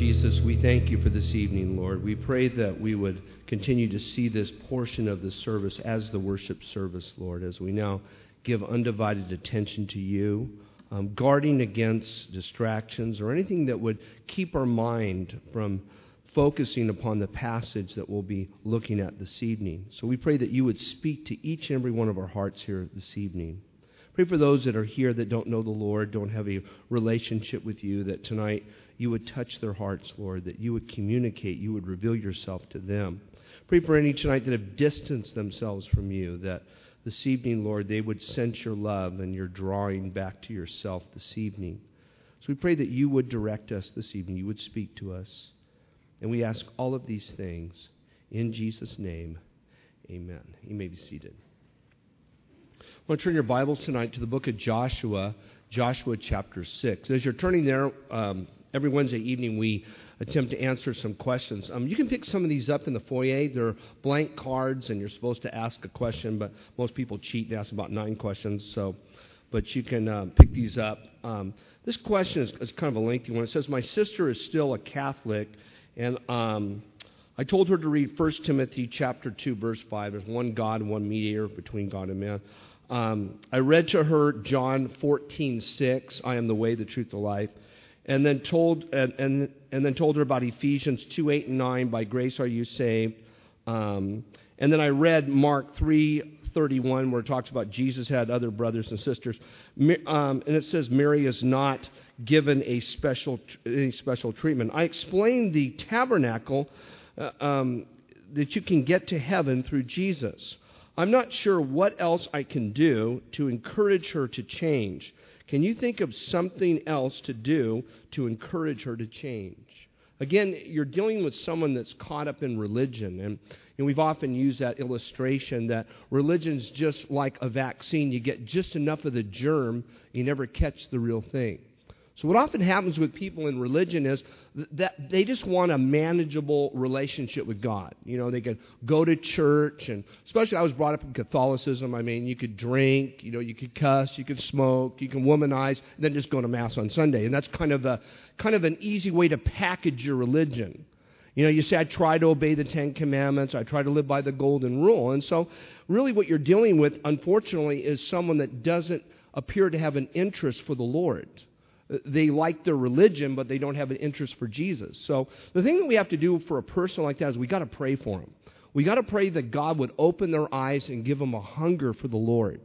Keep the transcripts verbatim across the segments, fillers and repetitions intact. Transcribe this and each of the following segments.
Jesus, we thank you for this evening, Lord. We pray that we would continue to see this portion of the service as the worship service, Lord, as we now give undivided attention to you, um, guarding against distractions or anything that would keep our mind from focusing upon the passage that we'll be looking at this evening. So we pray that you would speak to each and every one of our hearts here this evening. Pray for those that are here that don't know the Lord, don't have a relationship with you, that tonight you would touch their hearts, Lord, that you would communicate, you would reveal yourself to them. Pray for any tonight that have distanced themselves from you, that this evening, Lord, they would sense your love and your drawing back to yourself this evening. So we pray that you would direct us this evening, you would speak to us. And we ask all of these things in Jesus' name. Amen. You may be seated. I want to turn your Bibles tonight to the book of Joshua, Joshua chapter six. As you're turning there, um, every Wednesday evening we attempt to answer some questions. Um, you can pick some of these up in the foyer. They're blank cards, and you're supposed to ask a question, but most people cheat and ask about nine questions. So, but you can uh, pick these up. Um, this question is, is kind of a lengthy one. It says, "My sister is still a Catholic, and um, I told her to read First Timothy chapter two, verse five. There's one God and one mediator between God and man. Um, I read to her John fourteen six, I am the way, the truth, the life, and then told and and, and then told her about Ephesians two eight and nine, by grace are you saved. Um, and then I read Mark three thirty-one, where it talks about Jesus had other brothers and sisters, um, and it says Mary is not given a special any special treatment. I explained the tabernacle uh, um, that you can get to heaven through Jesus. I'm not sure what else I can do to encourage her to change. Can you think of something else to do to encourage her to change?" Again, you're dealing with someone that's caught up in religion, and, and we've often used that illustration that religion's just like a vaccine. You get just enough of the germ, you never catch the real thing. So what often happens with people in religion is that they just want a manageable relationship with God. You know, they can go to church, and especially I was brought up in Catholicism. I mean, you could drink, you know, you could cuss, you could smoke, you can womanize, and then just go to Mass on Sunday. And that's kind of a kind of an easy way to package your religion. You know, you say, I try to obey the Ten Commandments, I try to live by the Golden Rule. And so really what you're dealing with, unfortunately, is someone that doesn't appear to have an interest for the Lord. They like their religion, but they don't have an interest for Jesus. So the thing that we have to do for a person like that is we got to pray for them. We got to pray that God would open their eyes and give them a hunger for the Lord.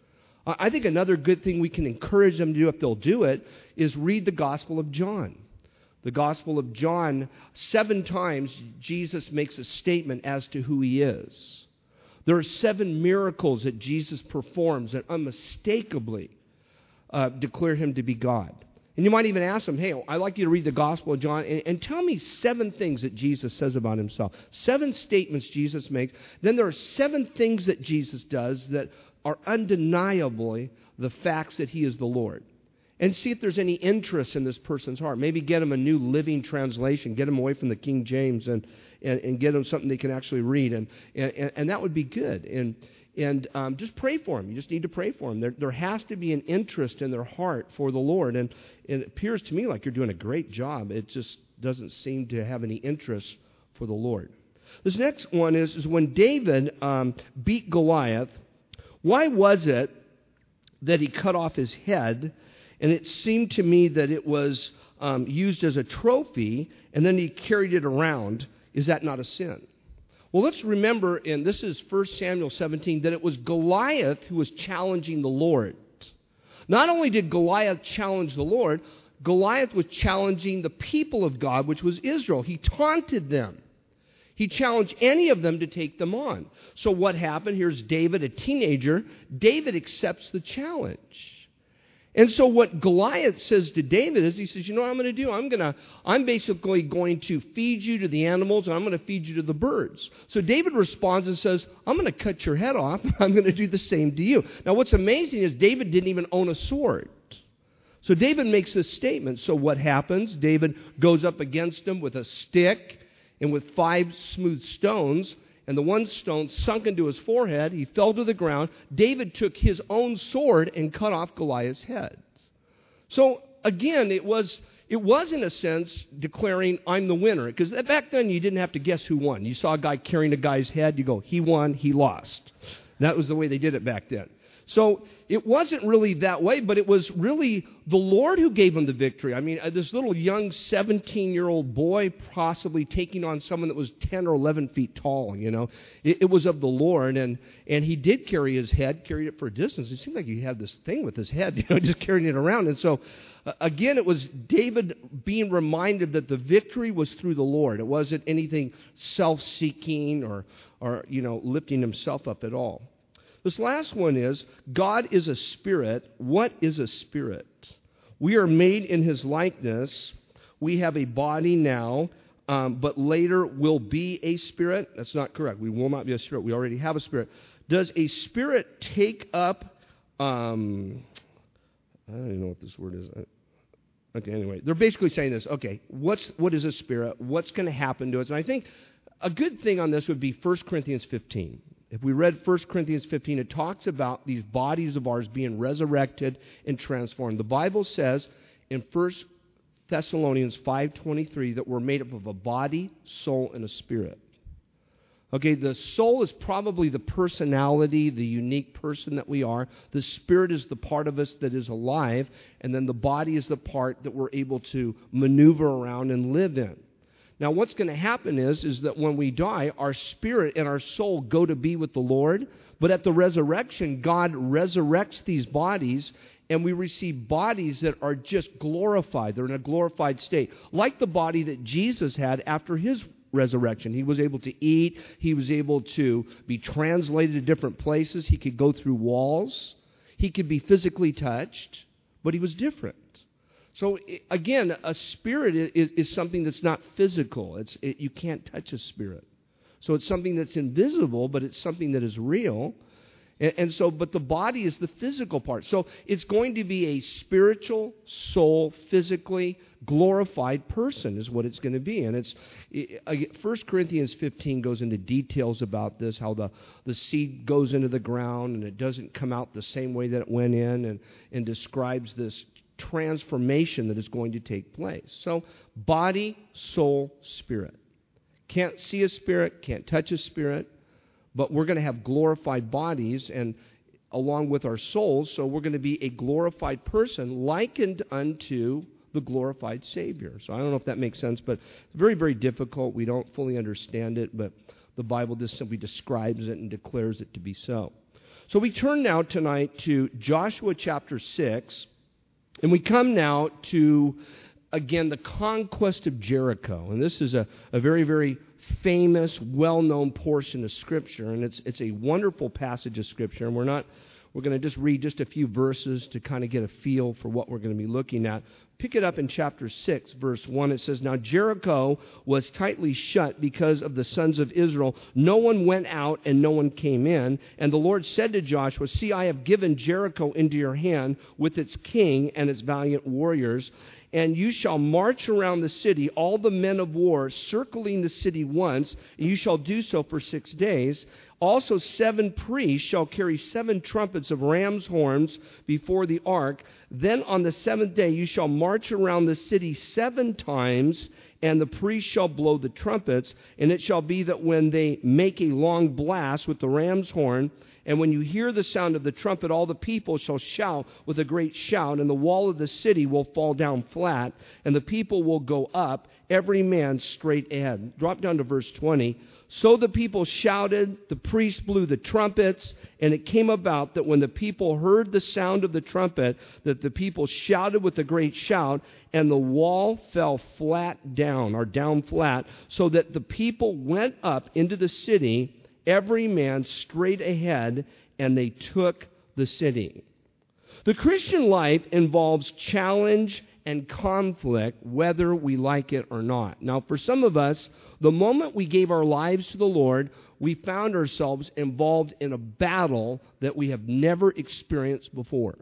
I think another good thing we can encourage them to do if they'll do it is read the Gospel of John. The Gospel of John, seven times Jesus makes a statement as to who he is. There are seven miracles that Jesus performs that unmistakably uh, declare him to be God. And you might even ask them, hey, I'd like you to read the Gospel of John and, and tell me seven things that Jesus says about himself. Seven statements Jesus makes. Then there are seven things that Jesus does that are undeniably the facts that he is the Lord. And see if there's any interest in this person's heart. Maybe get them a new living translation. Get them away from the King James and, and, and get them something they can actually read. And, and, and that would be good. And And um, just pray for them. You just need to pray for them. There, there has to be an interest in their heart for the Lord. And, and it appears to me like you're doing a great job. It just doesn't seem to have any interest for the Lord. This next one is, is when David um, beat Goliath, why was it that he cut off his head? And it seemed to me that it was um, used as a trophy, and then he carried it around. Is that not a sin? Well, let's remember, and this is First Samuel seventeen, that it was Goliath who was challenging the Lord. Not only did Goliath challenge the Lord, Goliath was challenging the people of God, which was Israel. He taunted them. He challenged any of them to take them on. So what happened? Here's David, a teenager. David accepts the challenge. And so what Goliath says to David is, he says, you know what I'm going to do? I'm going to, I'm basically going to feed you to the animals, and I'm going to feed you to the birds. So David responds and says, I'm going to cut your head off, and I'm going to do the same to you. Now what's amazing is David didn't even own a sword. So David makes this statement. So what happens? David goes up against him with a stick and with five smooth stones, and the one stone sunk into his forehead. He fell to the ground. David took his own sword and cut off Goliath's head. So again, it was it was, in a sense, declaring, I'm the winner. Because back then, you didn't have to guess who won. You saw a guy carrying a guy's head, you go, he won, he lost. That was the way they did it back then. So it wasn't really that way, but it was really the Lord who gave him the victory. I mean, this little young seventeen-year-old boy possibly taking on someone that was ten or eleven feet tall, you know. It, it was of the Lord, and, and he did carry his head, carried it for a distance. It seemed like he had this thing with his head, you know, just carrying it around. And so, uh, again, it was David being reminded that the victory was through the Lord. It wasn't anything self-seeking or, or you know, lifting himself up at all. This last one is, God is a spirit. What is a spirit? We are made in his likeness. We have a body now, um, but later will be a spirit. That's not correct. We will not be a spirit. We already have a spirit. Does a spirit take up, um, I don't even know what this word is. Okay, anyway, they're basically saying this. Okay, what's what is a spirit? What's going to happen to us? And I think a good thing on this would be First Corinthians fifteen. If we read First Corinthians fifteen, it talks about these bodies of ours being resurrected and transformed. The Bible says in First Thessalonians five twenty-three that we're made up of a body, soul, and a spirit. Okay, the soul is probably the personality, the unique person that we are. The spirit is the part of us that is alive, and then the body is the part that we're able to maneuver around and live in. Now, what's going to happen is, is that when we die, our spirit and our soul go to be with the Lord. But at the resurrection, God resurrects these bodies, and we receive bodies that are just glorified. They're in a glorified state, like the body that Jesus had after his resurrection. He was able to eat. He was able to be translated to different places. He could go through walls. He could be physically touched, but he was different. So, again, a spirit is, is something that's not physical. It's it, you can't touch a spirit. So it's something that's invisible, but it's something that is real. And, and so, but the body is the physical part. So it's going to be a spiritual, soul, physically glorified person is what it's going to be. And it's it, First Corinthians fifteen goes into details about this, how the, the seed goes into the ground and it doesn't come out the same way that it went in, and, and describes this transformation that is going to take place. So, body, soul, spirit. Can't see a spirit, can't touch a spirit, but we're going to have glorified bodies and along with our souls, so we're going to be a glorified person likened unto the glorified Savior. So I don't know if that makes sense, but it's very, very difficult. We don't fully understand it, but the Bible just simply describes it and declares it to be so. So we turn now tonight to Joshua chapter six. And we come now to, again, the conquest of Jericho. And this is a, a very, very famous, well-known portion of Scripture. And it's it's a wonderful passage of Scripture. And we're not we're going to just read just a few verses to kind of get a feel for what we're going to be looking at. Pick it up in chapter six, verse one. It says, Now Jericho was tightly shut because of the sons of Israel. No one went out and no one came in. And the Lord said to Joshua, See, I have given Jericho into your hand with its king and its valiant warriors. And you shall march around the city, all the men of war, circling the city once, and you shall do so for six days. Also seven priests shall carry seven trumpets of ram's horns before the ark. Then on the seventh day you shall march around the city seven times, and the priests shall blow the trumpets. And it shall be that when they make a long blast with the ram's horn, and when you hear the sound of the trumpet, all the people shall shout with a great shout, and the wall of the city will fall down flat, and the people will go up, every man straight ahead. Drop down to verse twenty. So the people shouted, the priests blew the trumpets, and it came about that when the people heard the sound of the trumpet, that the people shouted with a great shout, and the wall fell flat down, or down flat, so that the people went up into the city, every man straight ahead, and they took the city. The Christian life involves challenge and conflict, whether we like it or not. Now, for some of us, the moment we gave our lives to the Lord, we found ourselves involved in a battle that we have never experienced before.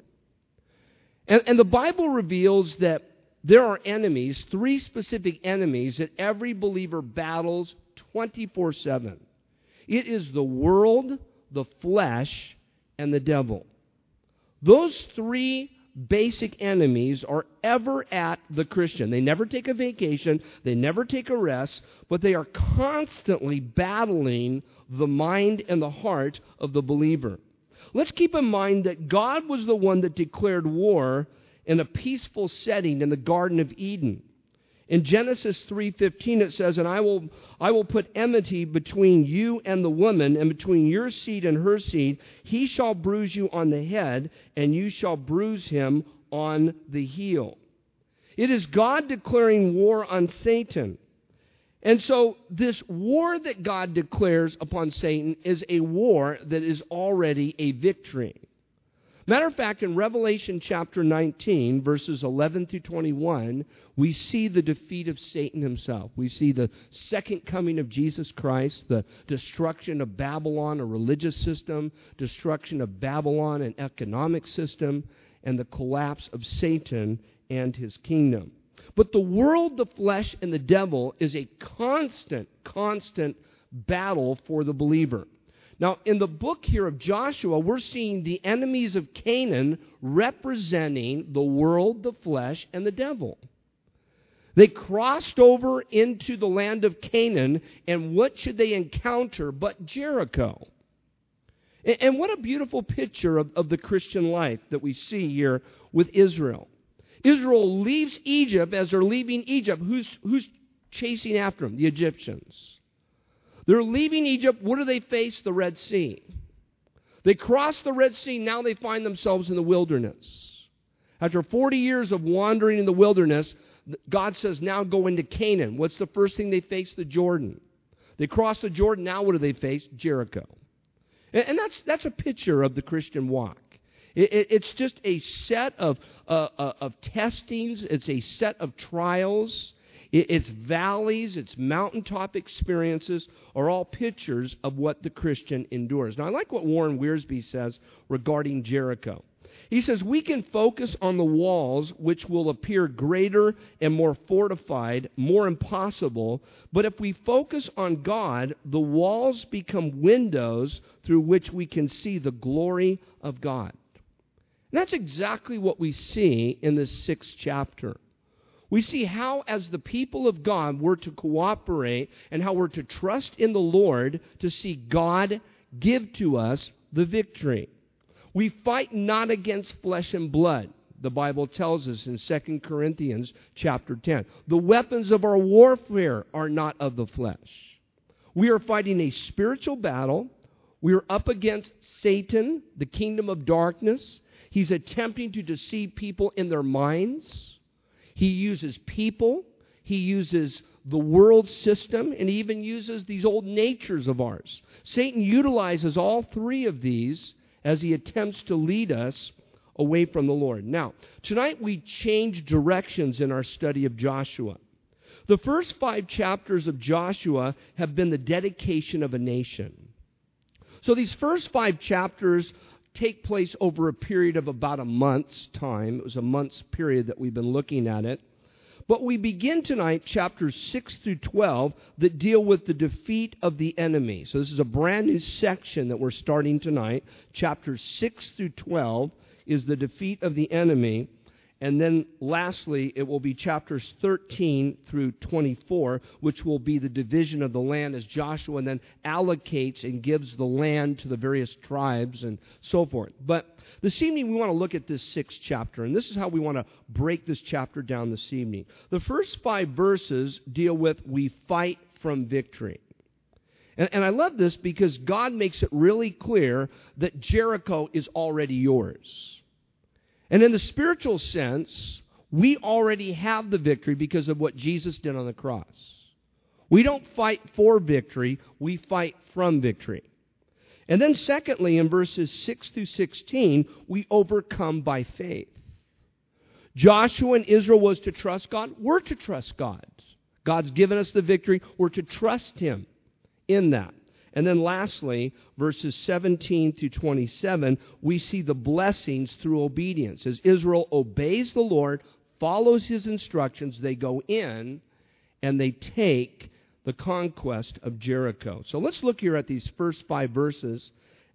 And, and the Bible reveals that there are enemies, three specific enemies that every believer battles twenty-four seven. It is the world, the flesh, and the devil. Those three basic enemies are ever at the Christian. They never take a vacation, they never take a rest, but they are constantly battling the mind and the heart of the believer. Let's keep in mind that God was the one that declared war in a peaceful setting in the Garden of Eden. In Genesis three fifteen it says, "And I will I will put enmity between you and the woman, and between your seed and her seed. He shall bruise you on the head, and you shall bruise him on the heel." It is God declaring war on Satan. And so this war that God declares upon Satan is a war that is already a victory. Matter of fact, in Revelation chapter nineteen, verses eleven through twenty-one, we see the defeat of Satan himself. We see the second coming of Jesus Christ, the destruction of Babylon, a religious system, destruction of Babylon, an economic system, and the collapse of Satan and his kingdom. But the world, the flesh, and the devil is a constant, constant battle for the believer. Now, in the book here of Joshua, we're seeing the enemies of Canaan representing the world, the flesh, and the devil. They crossed over into the land of Canaan, and what should they encounter but Jericho? And what a beautiful picture of, of the Christian life that we see here with Israel. Israel leaves Egypt. As they're leaving Egypt, who's, who's chasing after them? The Egyptians. They're leaving Egypt. What do they face? The Red Sea. They cross the Red Sea. Now they find themselves in the wilderness. After forty years of wandering in the wilderness, God says, now go into Canaan. What's the first thing they face? The Jordan. They cross the Jordan. Now what do they face? Jericho. And, and that's, that's a picture of the Christian walk. It, it, it's just a set of, uh, uh, of testings. It's a set of trials. Its valleys, its mountaintop experiences are all pictures of what the Christian endures. Now, I like what Warren Wiersbe says regarding Jericho. He says, we can focus on the walls, which will appear greater and more fortified, more impossible. But if we focus on God, the walls become windows through which we can see the glory of God. And that's exactly what we see in this sixth chapter. We see how, as the people of God, we're to cooperate and how we're to trust in the Lord to see God give to us the victory. We fight not against flesh and blood. The Bible tells us in Second Corinthians chapter ten. The weapons of our warfare are not of the flesh. We are fighting a spiritual battle. We are up against Satan, the kingdom of darkness. He's attempting to deceive people in their minds. He uses people, he uses the world system, and he even uses these old natures of ours. Satan utilizes all three of these as he attempts to lead us away from the Lord. Now, tonight we change directions in our study of Joshua. The first five chapters of Joshua have been the dedication of a nation. So these first five chapters take place over a period of about a month's time. It was a month's period that we've been looking at it. But we begin tonight chapters six through twelve that deal with the defeat of the enemy. So this is a brand new section that we're starting tonight. Chapters six through twelve is the defeat of the enemy. And then lastly, it will be chapters thirteen through twenty-four, which will be the division of the land as Joshua then allocates and gives the land to the various tribes and so forth. But this evening we want to look at this sixth chapter, and this is how we want to break this chapter down this evening. The first five verses deal with we fight from victory. And, and I love this because God makes it really clear that Jericho is already yours. And in the spiritual sense, we already have the victory because of what Jesus did on the cross. We don't fight for victory, we fight from victory. And then secondly, in verses six through sixteen, we overcome by faith. Joshua and Israel was to trust God. We're to trust God. God's given us the victory. We're to trust Him in that. And then lastly, verses seventeen through twenty-seven, we see the blessings through obedience. As Israel obeys the Lord, follows His instructions, they go in and they take the conquest of Jericho. So let's look here at these first five verses,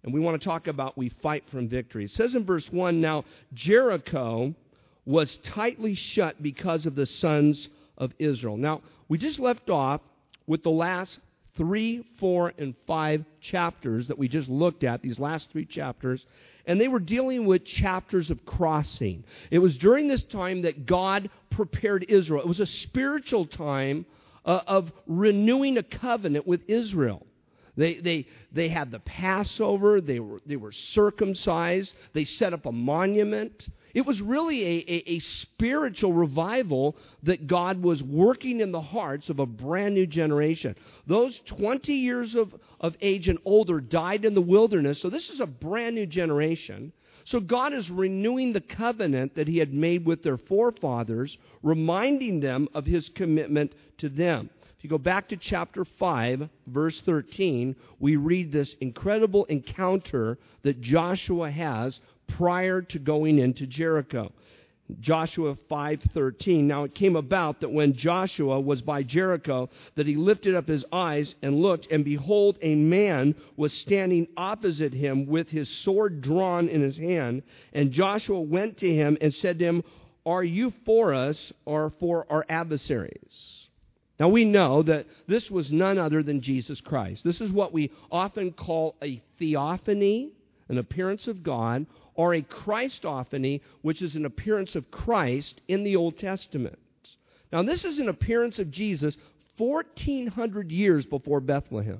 And we want to talk about we fight from victory. It says in verse one, now Jericho was tightly shut because of the sons of Israel. Now, we just left off with the last three, four, and five chapters that we just looked at, these last three chapters, and they were dealing with chapters of crossing. It was during this time that God prepared Israel. It was a spiritual time uh, of renewing a covenant with Israel. They, they, they had the Passover. They were, they were circumcised. They set up a monument. It was really a, a, a spiritual revival that God was working in the hearts of a brand new generation. Those twenty years of, of age and older died in the wilderness, so this is a brand new generation. So God is renewing the covenant that He had made with their forefathers, reminding them of His commitment to them. If you go back to chapter five, verse thirteen, we read this incredible encounter that Joshua has prior to going into Jericho. Joshua five thirteen, now it came about that when Joshua was by Jericho, that he lifted up his eyes and looked, and behold, a man was standing opposite him with his sword drawn in his hand. And Joshua went to him and said to him, are you for us or for our adversaries? Now we know that this was none other than Jesus Christ. This is what we often call a theophany, an appearance of God, or a Christophany, which is an appearance of Christ in the Old Testament. Now this is an appearance of Jesus fourteen hundred years before Bethlehem.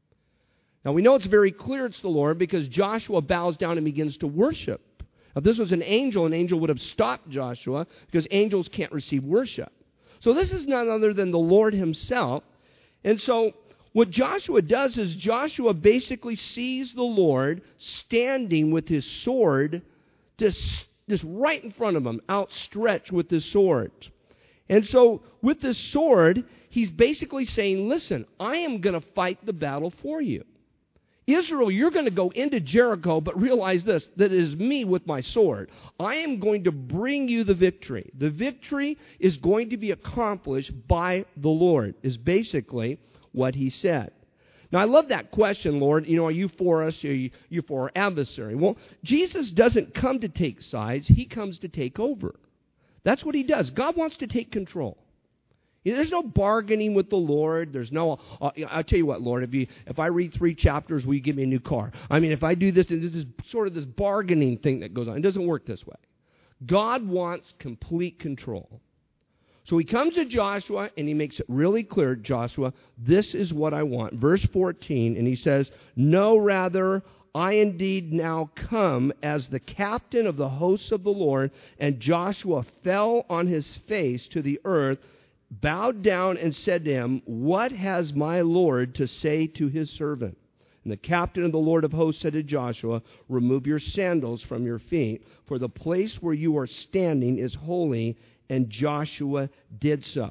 Now we know it's very clear it's the Lord because Joshua bows down and begins to worship. If this was an angel, an angel would have stopped Joshua because angels can't receive worship. So this is none other than the Lord Himself. And so what Joshua does is Joshua basically sees the Lord standing with his sword just, just right in front of him, outstretched with his sword. And so with this sword, he's basically saying, listen, I am going to fight the battle for you. Israel, you're going to go into Jericho, but realize this, that it is me with my sword. I am going to bring you the victory. The victory is going to be accomplished by the Lord, is basically what he said. Now, I love that question, Lord. You know, are you for us? Are you, you for our adversary? Well, Jesus doesn't come to take sides. He comes to take over. That's what He does. God wants to take control. There's no bargaining with the Lord. There's no, uh, I'll tell you what, Lord, if you if I read three chapters, will you give me a new car? I mean, if I do this, this is sort of this bargaining thing that goes on. It doesn't work this way. God wants complete control. So He comes to Joshua and He makes it really clear, Joshua, this is what I want. Verse fourteen, and He says, no, rather, I indeed now come as the captain of the hosts of the Lord. And Joshua fell on his face to the earth, bowed down and said to him, what has my Lord to say to His servant? And the captain of the Lord of hosts said to Joshua, remove your sandals from your feet, for the place where you are standing is holy. And Joshua did so.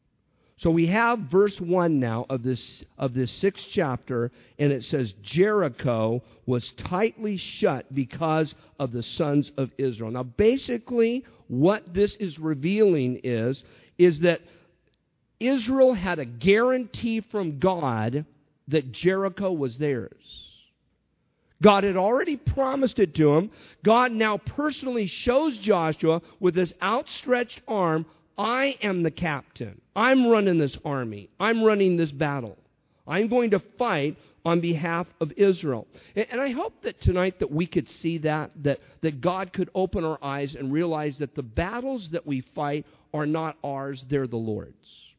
So we have verse one now of this, of this sixth chapter, and it says Jericho was tightly shut because of the sons of Israel. Now basically what this is revealing is, is that Israel had a guarantee from God that Jericho was theirs. God had already promised it to him. God now personally shows Joshua with his outstretched arm, I am the captain. I'm running this army. I'm running this battle. I'm going to fight on behalf of Israel. And, and I hope that tonight that we could see that, that, that God could open our eyes and realize that the battles that we fight are not ours, they're the Lord's.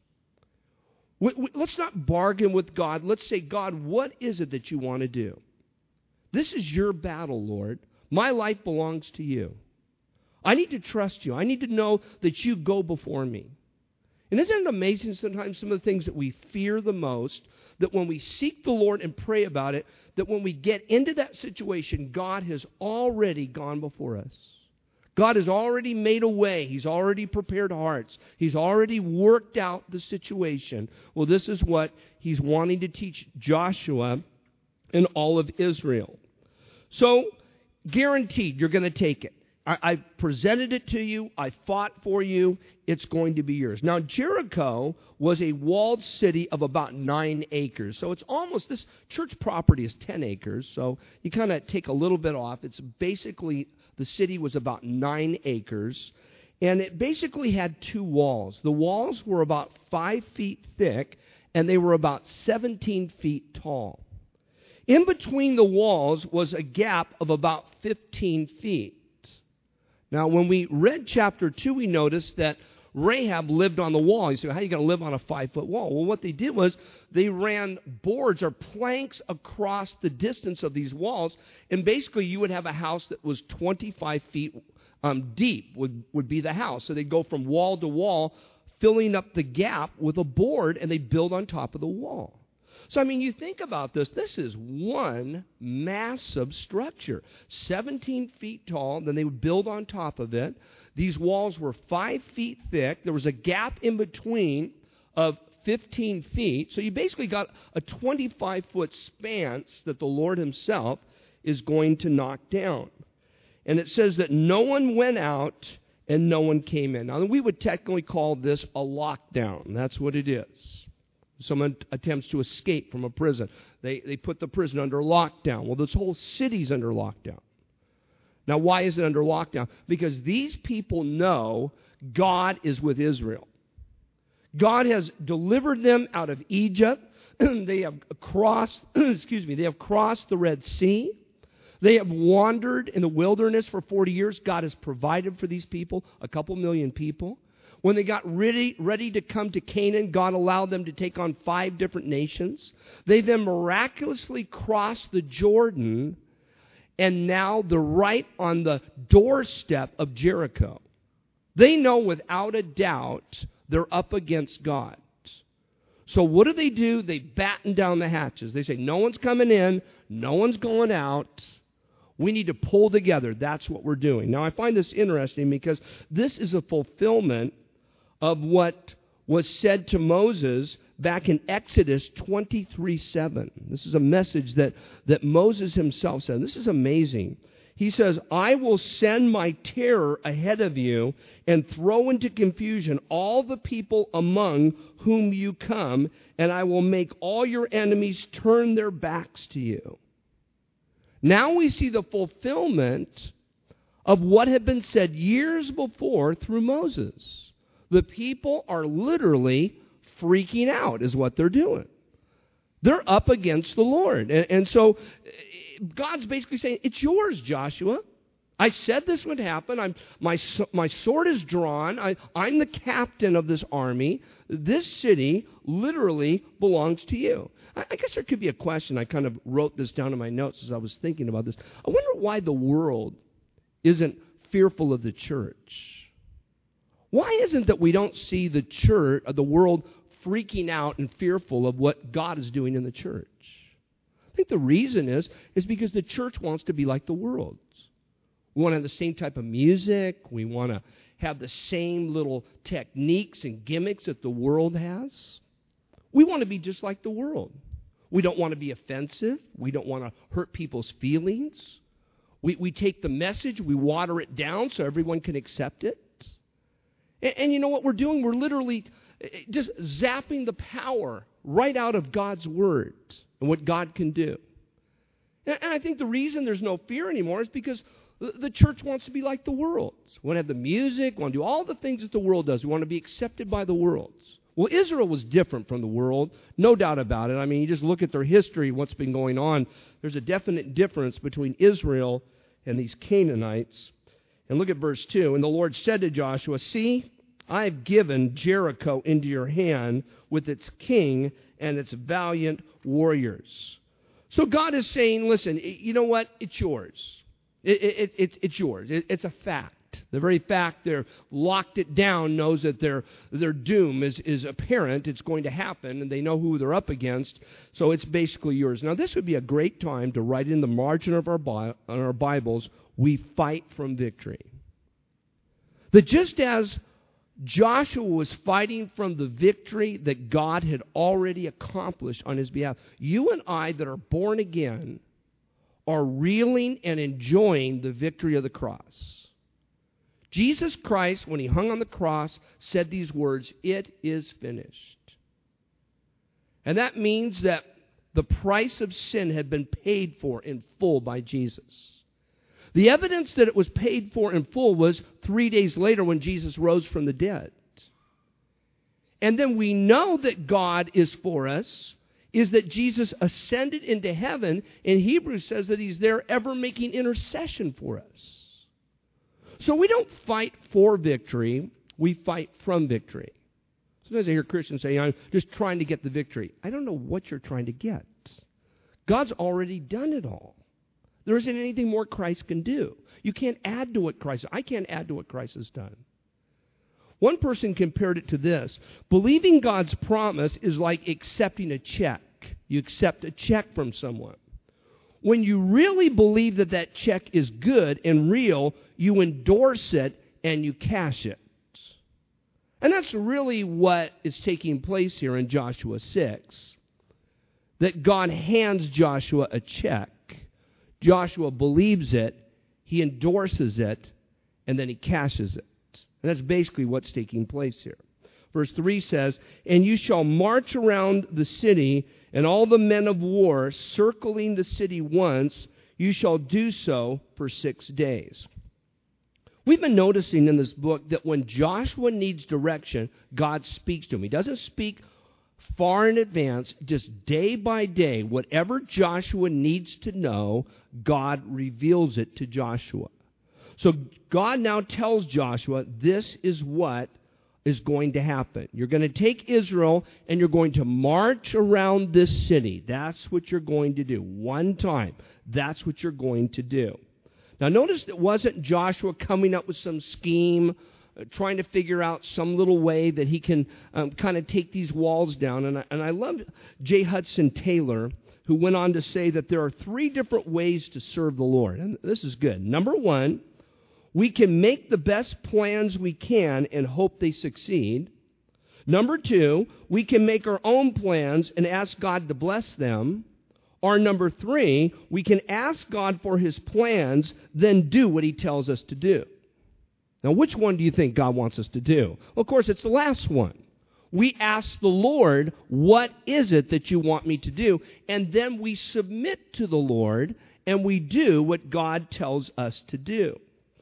We, we, let's not bargain with God. Let's say, God, what is it that you want to do? This is your battle, Lord. My life belongs to you. I need to trust you. I need to know that you go before me. And isn't it amazing sometimes some of the things that we fear the most, that when we seek the Lord and pray about it, that when we get into that situation, God has already gone before us. God has already made a way. He's already prepared hearts. He's already worked out the situation. Well, this is what He's wanting to teach Joshua and all of Israel. So, guaranteed you're going to take it. I, I presented it to you. I fought for you. It's going to be yours. Now, Jericho was a walled city of about nine acres. So it's almost, this church property is ten acres. So you kind of take a little bit off. It's basically, the city was about nine acres. And it basically had two walls. The walls were about five feet thick, and they were about seventeen feet tall. In between the walls was a gap of about fifteen feet. Now, when we read chapter two, we noticed that Rahab lived on the wall. You say, how are you going to live on a five-foot wall? Well, what they did was they ran boards or planks across the distance of these walls, and basically you would have a house that was twenty-five feet um, deep would, would be the house. So they'd go from wall to wall, filling up the gap with a board, and they'd build on top of the wall. So, I mean, you think about this. This is one massive structure, seventeen feet tall. Then they would build on top of it. These walls were five feet thick. There was a gap in between of fifteen feet. So you basically got a twenty-five foot span that the Lord himself is going to knock down. And it says that no one went out and no one came in. Now, we would technically call this a lockdown. That's what it is. Someone attempts to escape from a prison. They, they put the prison under lockdown. Well, this whole city's under lockdown. Now, why is it under lockdown? Because these people know God is with Israel. God has delivered them out of Egypt. They have crossed, excuse me, they have crossed the Red Sea. They have wandered in the wilderness for forty years. God has provided for these people, a couple million people. When they got ready, ready to come to Canaan, God allowed them to take on five different nations. They then miraculously crossed the Jordan, and now they're right on the doorstep of Jericho. They know without a doubt they're up against God. So what do they do? They batten down the hatches. They say, no one's coming in, no one's going out. We need to pull together. That's what we're doing. Now, I find this interesting because this is a fulfillment of what was said to Moses back in Exodus twenty-three seven. This is a message that, that Moses himself said. This is amazing. He says, I will send my terror ahead of you and throw into confusion all the people among whom you come, and I will make all your enemies turn their backs to you. Now we see the fulfillment of what had been said years before through Moses. The people are literally freaking out is what they're doing. They're up against the Lord. And, and so God's basically saying, it's yours, Joshua. I said this would happen. I'm, my, my sword is drawn. I, I'm the captain of this army. This city literally belongs to you. I, I guess there could be a question. I kind of wrote this down in my notes as I was thinking about this. I wonder why the world isn't fearful of the church. Why isn't that we don't see the church, the world freaking out and fearful of what God is doing in the church? I think the reason is, is because the church wants to be like the world. We want to have the same type of music. We want to have the same little techniques and gimmicks that the world has. We want to be just like the world. We don't want to be offensive. We don't want to hurt people's feelings. We, we take the message, we water it down so everyone can accept it. And, and you know what we're doing? We're literally just zapping the power right out of God's Word and what God can do. And, and I think the reason there's no fear anymore is because the, the church wants to be like the world. We want to have the music, we want to do all the things that the world does. We want to be accepted by the world. Well, Israel was different from the world, no doubt about it. I mean, you just look at their history, what's been going on. There's a definite difference between Israel and these Canaanites. And look at verse two. And the Lord said to Joshua, see, I have given Jericho into your hand with its king and its valiant warriors. So God is saying, listen, you know what? It's yours. It, it, it, it's yours. It, it's a fact. The very fact they're locked it down knows that their their doom is, is apparent. It's going to happen, and they know who they're up against. So it's basically yours. Now, this would be a great time to write in the margin of our, Bi- on our Bibles, we fight from victory. That just as Joshua was fighting from the victory that God had already accomplished on his behalf, you and I that are born again are reeling and enjoying the victory of the cross. Jesus Christ, when he hung on the cross, said these words, "It is finished." And that means that the price of sin had been paid for in full by Jesus. The evidence that it was paid for in full was three days later when Jesus rose from the dead. And then we know that God is for us, is that Jesus ascended into heaven, and Hebrews says that he's there ever making intercession for us. So we don't fight for victory, we fight from victory. Sometimes I hear Christians say, I'm just trying to get the victory. I don't know what you're trying to get. God's already done it all. There isn't anything more Christ can do. You can't add to what Christ, I can't add to what Christ has done. One person compared it to this. Believing God's promise is like accepting a check. You accept a check from someone. When you really believe that that check is good and real, you endorse it and you cash it. And that's really what is taking place here in Joshua six. That God hands Joshua a check. Joshua believes it, he endorses it, and then he cashes it. And that's basically what's taking place here. Verse three says, "And you shall march around the city, and all the men of war circling the city once, you shall do so for six days." We've been noticing in this book that when Joshua needs direction, God speaks to him. He doesn't speak far in advance, just day by day. Whatever Joshua needs to know, God reveals it to Joshua. So God now tells Joshua, this is what is going to happen. You're going to take Israel and you're going to march around this city. That's what you're going to do. One time. That's what you're going to do. Now notice it wasn't Joshua coming up with some scheme, uh, trying to figure out some little way that he can um, kind of take these walls down. And I, and I love J. Hudson Taylor, who went on to say that there are three different ways to serve the Lord. And this is good. Number one, we can make the best plans we can and hope they succeed. Number two, we can make our own plans and ask God to bless them. Or number three, we can ask God for his plans, then do what he tells us to do. Now, which one do you think God wants us to do? Well, of course, it's the last one. We ask the Lord, what is it that you want me to do? And then we submit to the Lord and we do what God tells us to do.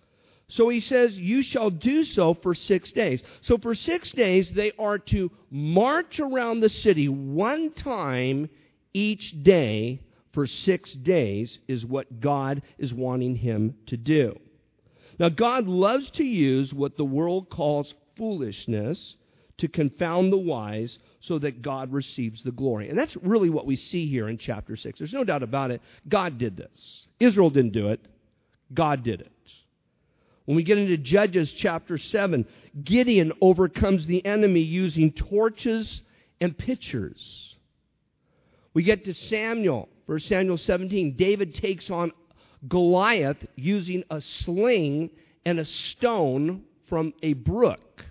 So he says, you shall do so for six days. So for six days, they are to march around the city one time each day for six days is what God is wanting him to do. Now, God loves to use what the world calls foolishness to confound the wise so that God receives the glory. And that's really what we see here in chapter six. There's no doubt about it. God did this. Israel didn't do it. God did it. When we get into Judges chapter seven, Gideon overcomes the enemy using torches and pitchers. We get to Samuel, First Samuel seventeen. David takes on Goliath using a sling and a stone from a brook.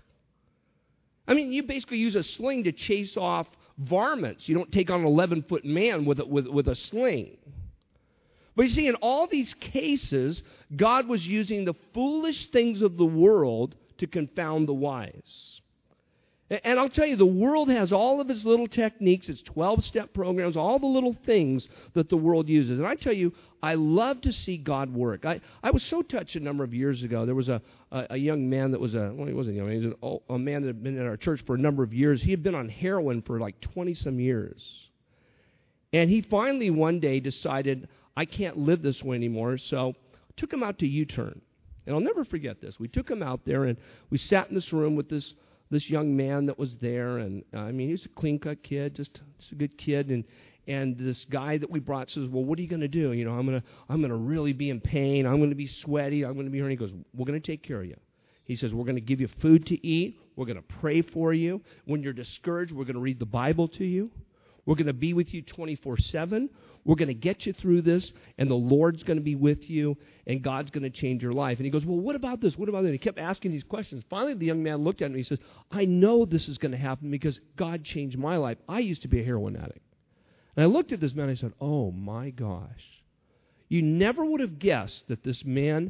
I mean, you basically use a sling to chase off varmints. You don't take on an eleven-foot man with a, with, with a sling. But you see, in all these cases, God was using the foolish things of the world to confound the wise. And I'll tell you, the world has all of its little techniques, its twelve-step programs, all the little things that the world uses. And I tell you, I love to see God work. I, I was so touched a number of years ago. There was a, a, a young man that was a, well, he wasn't young, he was an old, a man that had been in our church for a number of years. He had been on heroin for like twenty-some years. And he finally one day decided, I can't live this way anymore, so I took him out to U-Turn. And I'll never forget this. We took him out there, and we sat in this room with this this young man that was there, and uh, I mean, he's a clean-cut kid, just, just a good kid, and and this guy that we brought says, well, what are you going to do? You know, I'm going to I'm going to really be in pain. I'm going to be sweaty. I'm going to be hurting. He goes, we're going to take care of you. He says, we're going to give you food to eat. We're going to pray for you. When you're discouraged, we're going to read the Bible to you. We're going to be with you twenty-four seven. We're going to get you through this, and the Lord's going to be with you, and God's going to change your life. And he goes, well, what about this? What about that? And he kept asking these questions. Finally, the young man looked at him, and he says, I know this is going to happen because God changed my life. I used to be a heroin addict. And I looked at this man, and I said, oh, my gosh. You never would have guessed that this man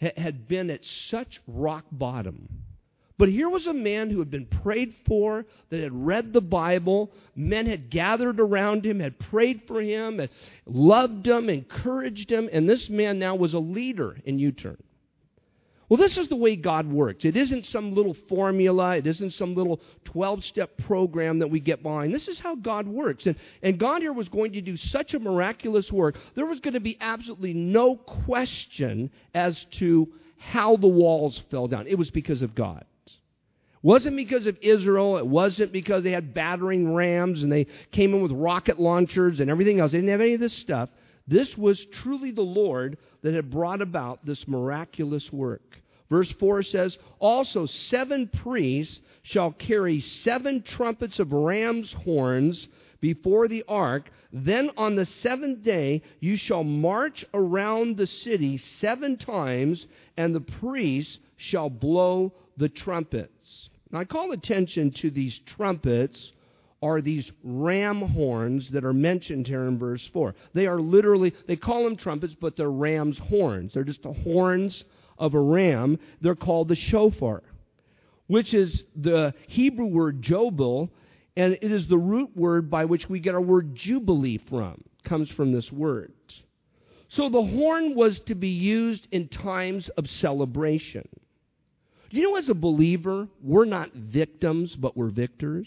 ha- had been at such rock bottom. But here was a man who had been prayed for, that had read the Bible. Men had gathered around him, had prayed for him, had loved him, encouraged him, and this man now was a leader in U-Turn. Well, this is the way God works. It isn't some little formula. It isn't some little twelve-step program that we get behind. This is how God works. And, and God here was going to do such a miraculous work. There was going to be absolutely no question as to how the walls fell down. It was because of God. It wasn't because of Israel. It wasn't because they had battering rams and they came in with rocket launchers and everything else. They didn't have any of this stuff. This was truly the Lord that had brought about this miraculous work. Verse four says, also seven priests shall carry seven trumpets of ram's horns before the ark. Then on the seventh day you shall march around the city seven times, and the priests shall blow the trumpets. Now I call attention to these trumpets, are these ram horns that are mentioned here in verse four. They are literally, they call them trumpets, but they're ram's horns. They're just the horns of a ram. They're called the shofar, which is the Hebrew word jobel, and it is the root word by which we get our word jubilee from. It comes from this word. So the horn was to be used in times of celebration. You know, as a believer, we're not victims, but we're victors.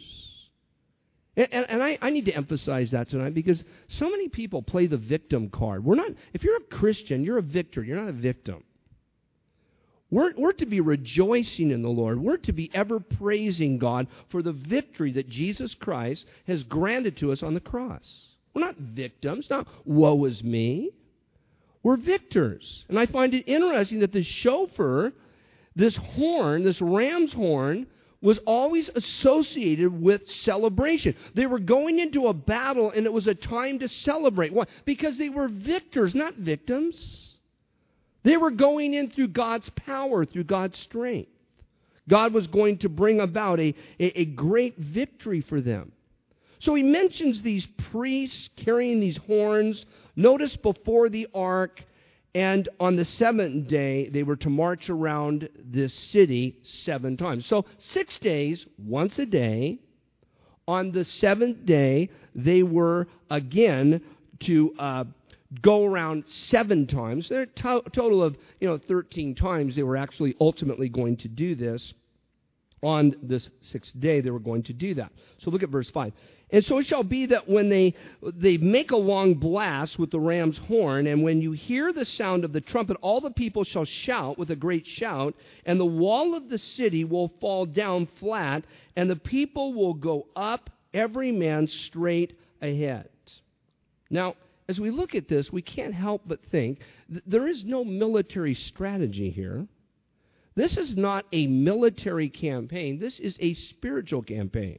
And, and, and I, I need to emphasize that tonight, because so many people play the victim card. We're not. If you're a Christian, you're a victor. You're not a victim. We're, we're to be rejoicing in the Lord. We're to be ever praising God for the victory that Jesus Christ has granted to us on the cross. We're not victims, not woe is me. We're victors. And I find it interesting that the shofar, this horn, this ram's horn, was always associated with celebration. They were going into a battle, and it was a time to celebrate. Why? Because they were victors, not victims. They were going in through God's power, through God's strength. God was going to bring about a, a, a great victory for them. So he mentions these priests carrying these horns. Notice before the ark, and on the seventh day, they were to march around this city seven times. So six days, once a day. On the seventh day, they were again to uh, go around seven times. There are a to- total of, you know, thirteen times they were actually ultimately going to do this. On this sixth day, they were going to do that. So look at verse five. And so it shall be that when they they make a long blast with the ram's horn, and when you hear the sound of the trumpet, all the people shall shout with a great shout, and the wall of the city will fall down flat, and the people will go up, every man straight ahead. Now, as we look at this, we can't help but think th- there is no military strategy here. This is not a military campaign. This is a spiritual campaign.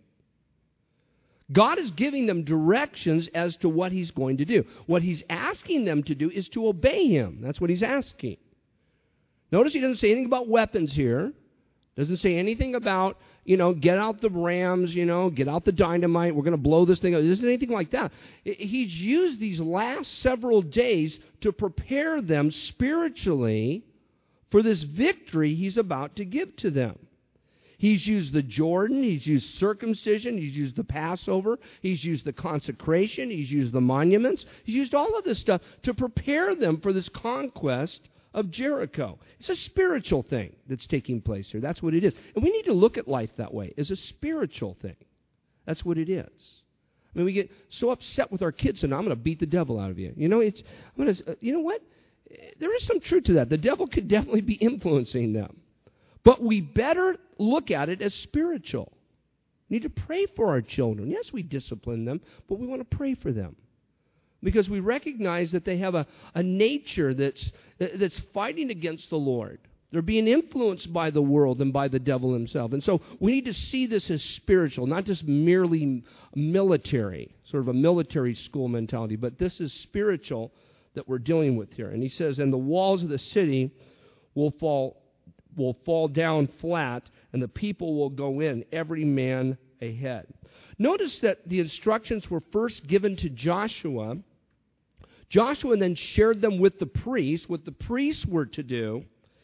God is giving them directions as to what he's going to do. What he's asking them to do is to obey him. That's what he's asking. Notice he doesn't say anything about weapons here. Doesn't say anything about, you know, get out the rams, you know, get out the dynamite, we're going to blow this thing up. There isn't anything like that. He's used these last several days to prepare them spiritually for this victory he's about to give to them. He's used the Jordan, he's used circumcision, he's used the Passover, he's used the consecration, he's used the monuments, he's used all of this stuff to prepare them for this conquest of Jericho. It's a spiritual thing that's taking place here. That's what it is. And we need to look at life that way, as a spiritual thing. That's what it is. I mean, we get so upset with our kids, and I'm going to beat the devil out of you. You know, it's, I'm going to, you know what? There is some truth to that. The devil could definitely be influencing them. But we better look at it as spiritual. We need to pray for our children. Yes, we discipline them, but we want to pray for them. Because we recognize that they have a, a nature that's, that's fighting against the Lord. They're being influenced by the world and by the devil himself. And so we need to see this as spiritual, not just merely military, sort of a military school mentality, but this is spiritual that we're dealing with here. And he says, and the walls of the city will fall will fall down flat, and the people will go in, every man ahead. Notice that the instructions were first given to Joshua. Joshua then shared them with the priests, what the priests were to do.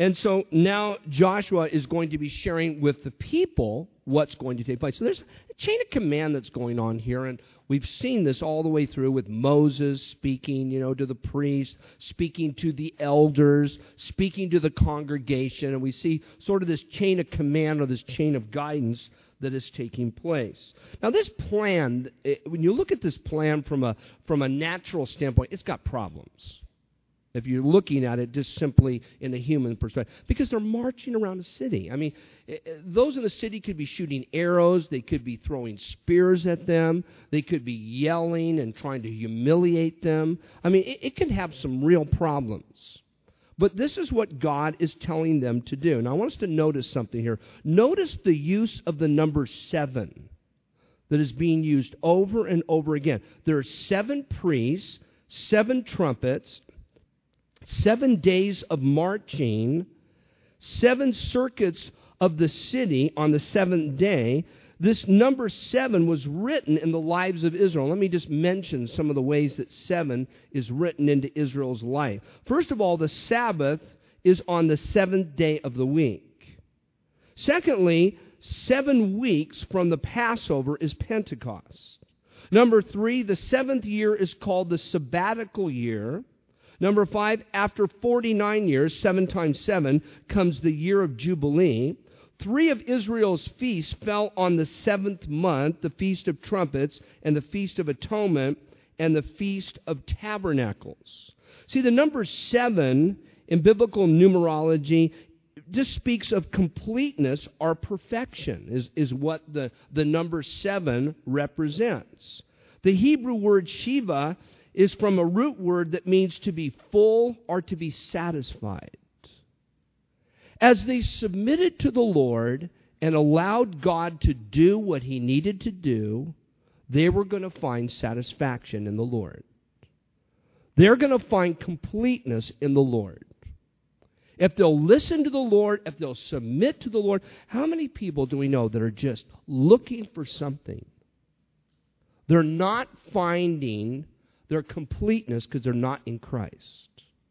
And so now Joshua is going to be sharing with the people what's going to take place. So there's a chain of command that's going on here, and we've seen this all the way through with Moses speaking, you know, to the priests, speaking to the elders, speaking to the congregation, and we see sort of this chain of command or this chain of guidance that is taking place. Now this plan, when you look at this plan from a from a natural standpoint, it's got problems. If you're looking at it just simply in a human perspective, because they're marching around a city. I mean, those in the city could be shooting arrows, they could be throwing spears at them, they could be yelling and trying to humiliate them. I mean, it, it can have some real problems. But this is what God is telling them to do. Now, I want us to notice something here. Notice the use of the number seven that is being used over and over again. There are seven priests, seven trumpets, seven days of marching, seven circuits of the city on the seventh day. This number seven was written in the lives of Israel. Let me just mention some of the ways that seven is written into Israel's life. First of all, the Sabbath is on the seventh day of the week. Secondly, seven weeks from the Passover is Pentecost. Number three, the seventh year is called the sabbatical year. Number five, after forty-nine years, seven times seven, comes the year of Jubilee. Three of Israel's feasts fell on the seventh month, the Feast of Trumpets and the Feast of Atonement and the Feast of Tabernacles. See, the number seven in biblical numerology just speaks of completeness or perfection, is, is what the, the number seven represents. The Hebrew word Shiva is from a root word that means to be full or to be satisfied. As they submitted to the Lord and allowed God to do what He needed to do, they were going to find satisfaction in the Lord. They're going to find completeness in the Lord. If they'll listen to the Lord, if they'll submit to the Lord, how many people do we know that are just looking for something? They're not finding their completeness because they're not in Christ.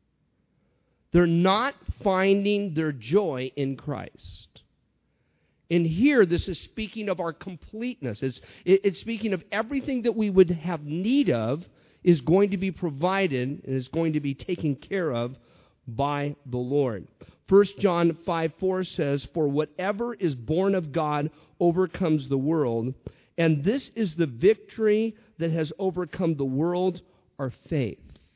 They're not finding their joy in Christ. And here, this is speaking of our completeness. It's, it's speaking of everything that we would have need of is going to be provided and is going to be taken care of by the Lord. First John five four says, "For whatever is born of God overcomes the world, and this is the victory that has overcome the world, our faith."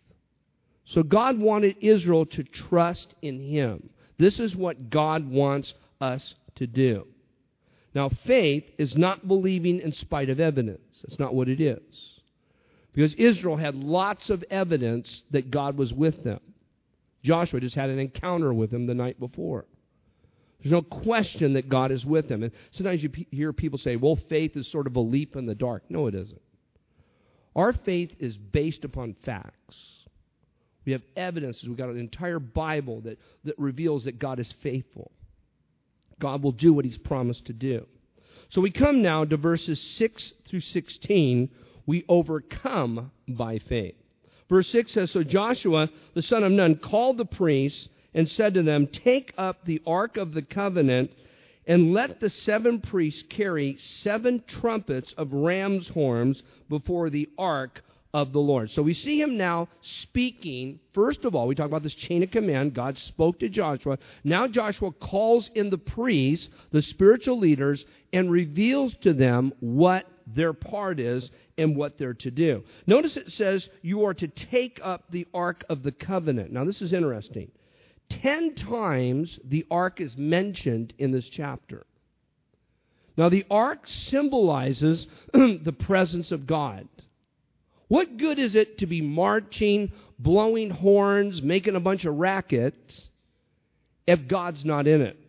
So God wanted Israel to trust in Him. This is what God wants us to do. Now, faith is not believing in spite of evidence. That's not what it is. Because Israel had lots of evidence that God was with them. Joshua just had an encounter with Him the night before. There's no question that God is with them. And sometimes you pe- hear people say, well, faith is sort of a leap in the dark. No, it isn't. Our faith is based upon facts. We have evidences. We've got an entire Bible that, that reveals that God is faithful. God will do what He's promised to do. So we come now to verses six through sixteen. We overcome by faith. Verse six says, "So Joshua, the son of Nun, called the priests and said to them, 'Take up the ark of the covenant, and let the seven priests carry seven trumpets of ram's horns before the ark of the Lord.'" So we see him now speaking. First of all, we talk about this chain of command. God spoke to Joshua. Now Joshua calls in the priests, the spiritual leaders, and reveals to them what their part is and what they're to do. Notice it says you are to take up the ark of the covenant. Now this is interesting. Ten times the ark is mentioned in this chapter. Now the ark symbolizes the presence of God. What good is it to be marching, blowing horns, making a bunch of rackets if God's not in it?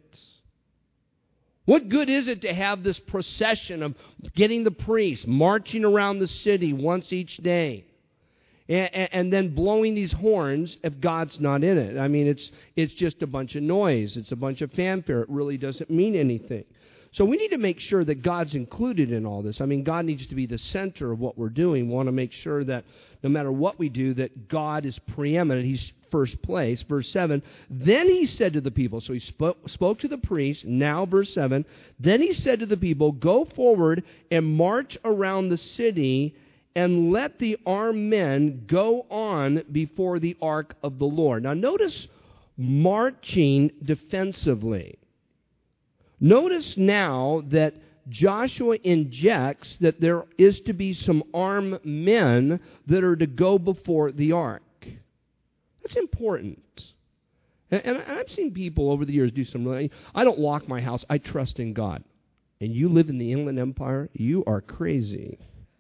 What good is it to have this procession of getting the priests marching around the city once each day and, and, and then blowing these horns if God's not in it? I mean, it's it's just a bunch of noise. It's a bunch of fanfare. It really doesn't mean anything. So we need to make sure that God's included in all this. I mean, God needs to be the center of what we're doing. We want to make sure that no matter what we do, that God is preeminent. He's first place. Verse seven, then he said to the people, so he spoke, spoke to the priests, now verse seven, then he said to the people, go forward and march around the city and let the armed men go on before the ark of the Lord. Now notice marching defensively. Notice now that Joshua injects that there is to be some armed men that are to go before the ark. That's important. And, and I've seen people over the years do some really, I don't lock my house, I trust in God. And you live in the Inland Empire, you are crazy.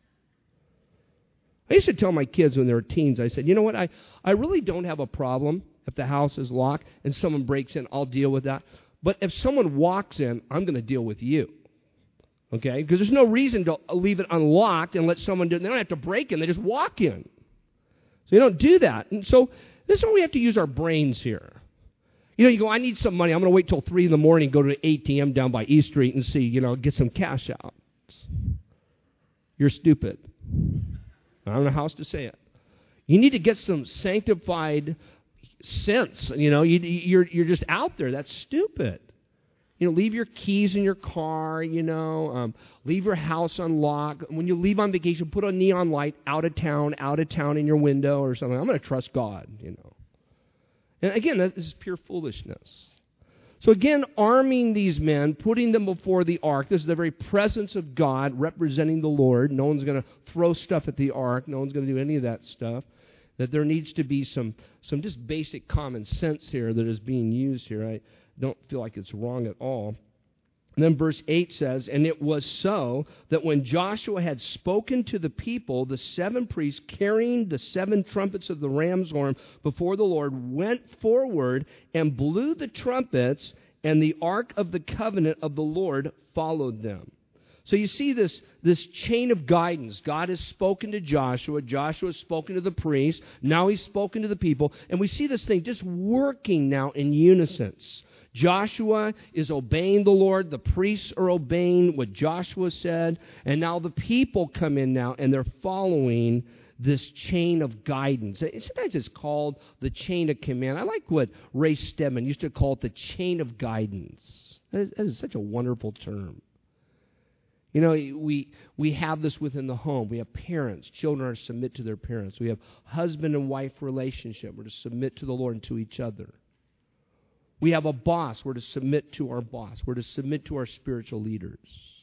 I used to tell my kids when they were teens, I said, you know what, I, I really don't have a problem if the house is locked and someone breaks in, I'll deal with that. But if someone walks in, I'm going to deal with you. Okay? Because there's no reason to leave it unlocked and let someone do it. They don't have to break in. They just walk in. So you don't do that. And so this is where we have to use our brains here. You know, you go, I need some money. I'm going to wait till three in the morning, go to the A T M down by E Street and see, you know, get some cash out. You're stupid. I don't know how else to say it. You need to get some sanctified sense. You know, you, you're you're just out there. That's stupid. You know, leave your keys in your car, you know, um, leave your house unlocked. When you leave on vacation, put a neon light out of town, out of town in your window or something. I'm going to trust God, you know. And again, this is pure foolishness. So again, arming these men, putting them before the ark. This is the very presence of God representing the Lord. No one's going to throw stuff at the ark. No one's going to do any of that stuff. That there needs to be some, some just basic common sense here that is being used here. I don't feel like it's wrong at all. And then verse eight says, and it was so that when Joshua had spoken to the people, the seven priests carrying the seven trumpets of the ram's horn before the Lord went forward and blew the trumpets, and the ark of the covenant of the Lord followed them. So you see this, this chain of guidance. God has spoken to Joshua. Joshua has spoken to the priests. Now he's spoken to the people. And we see this thing just working now in unison. Joshua is obeying the Lord. The priests are obeying what Joshua said. And now the people come in now and they're following this chain of guidance. Sometimes it's called the chain of command. I like what Ray Stedman used to call it the chain of guidance. That is, that is such a wonderful term. You know, we we have this within the home. We have parents. Children are to submit to their parents. We have husband and wife relationship. We're to submit to the Lord and to each other. We have a boss. We're to submit to our boss. We're to submit to our spiritual leaders.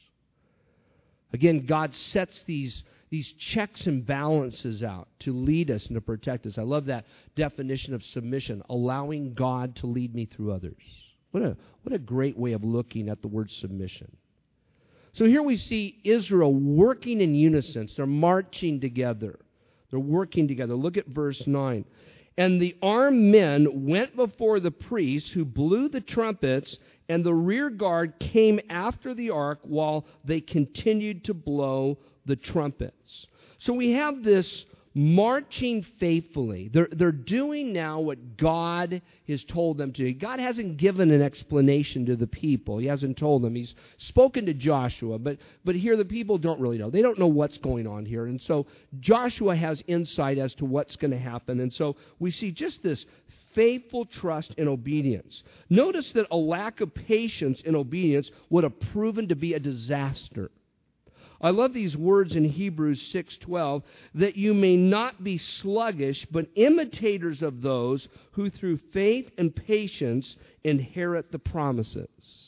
Again, God sets these, these checks and balances out to lead us and to protect us. I love that definition of submission, allowing God to lead me through others. What a, what a great way of looking at the word submission. So here we see Israel working in unison. They're marching together. They're working together. Look at verse nine. And the armed men went before the priests who blew the trumpets, and the rear guard came after the ark while they continued to blow the trumpets. So we have this marching faithfully. They're, they're doing now what God has told them to do. God hasn't given an explanation to the people. He hasn't told them. He's spoken to Joshua, but, but here the people don't really know. They don't know what's going on here. And so Joshua has insight as to what's going to happen. And so we see just this faithful trust and obedience. Notice that a lack of patience in obedience would have proven to be a disaster. I love these words in Hebrews six twelve, that you may not be sluggish, but imitators of those who through faith and patience inherit the promises.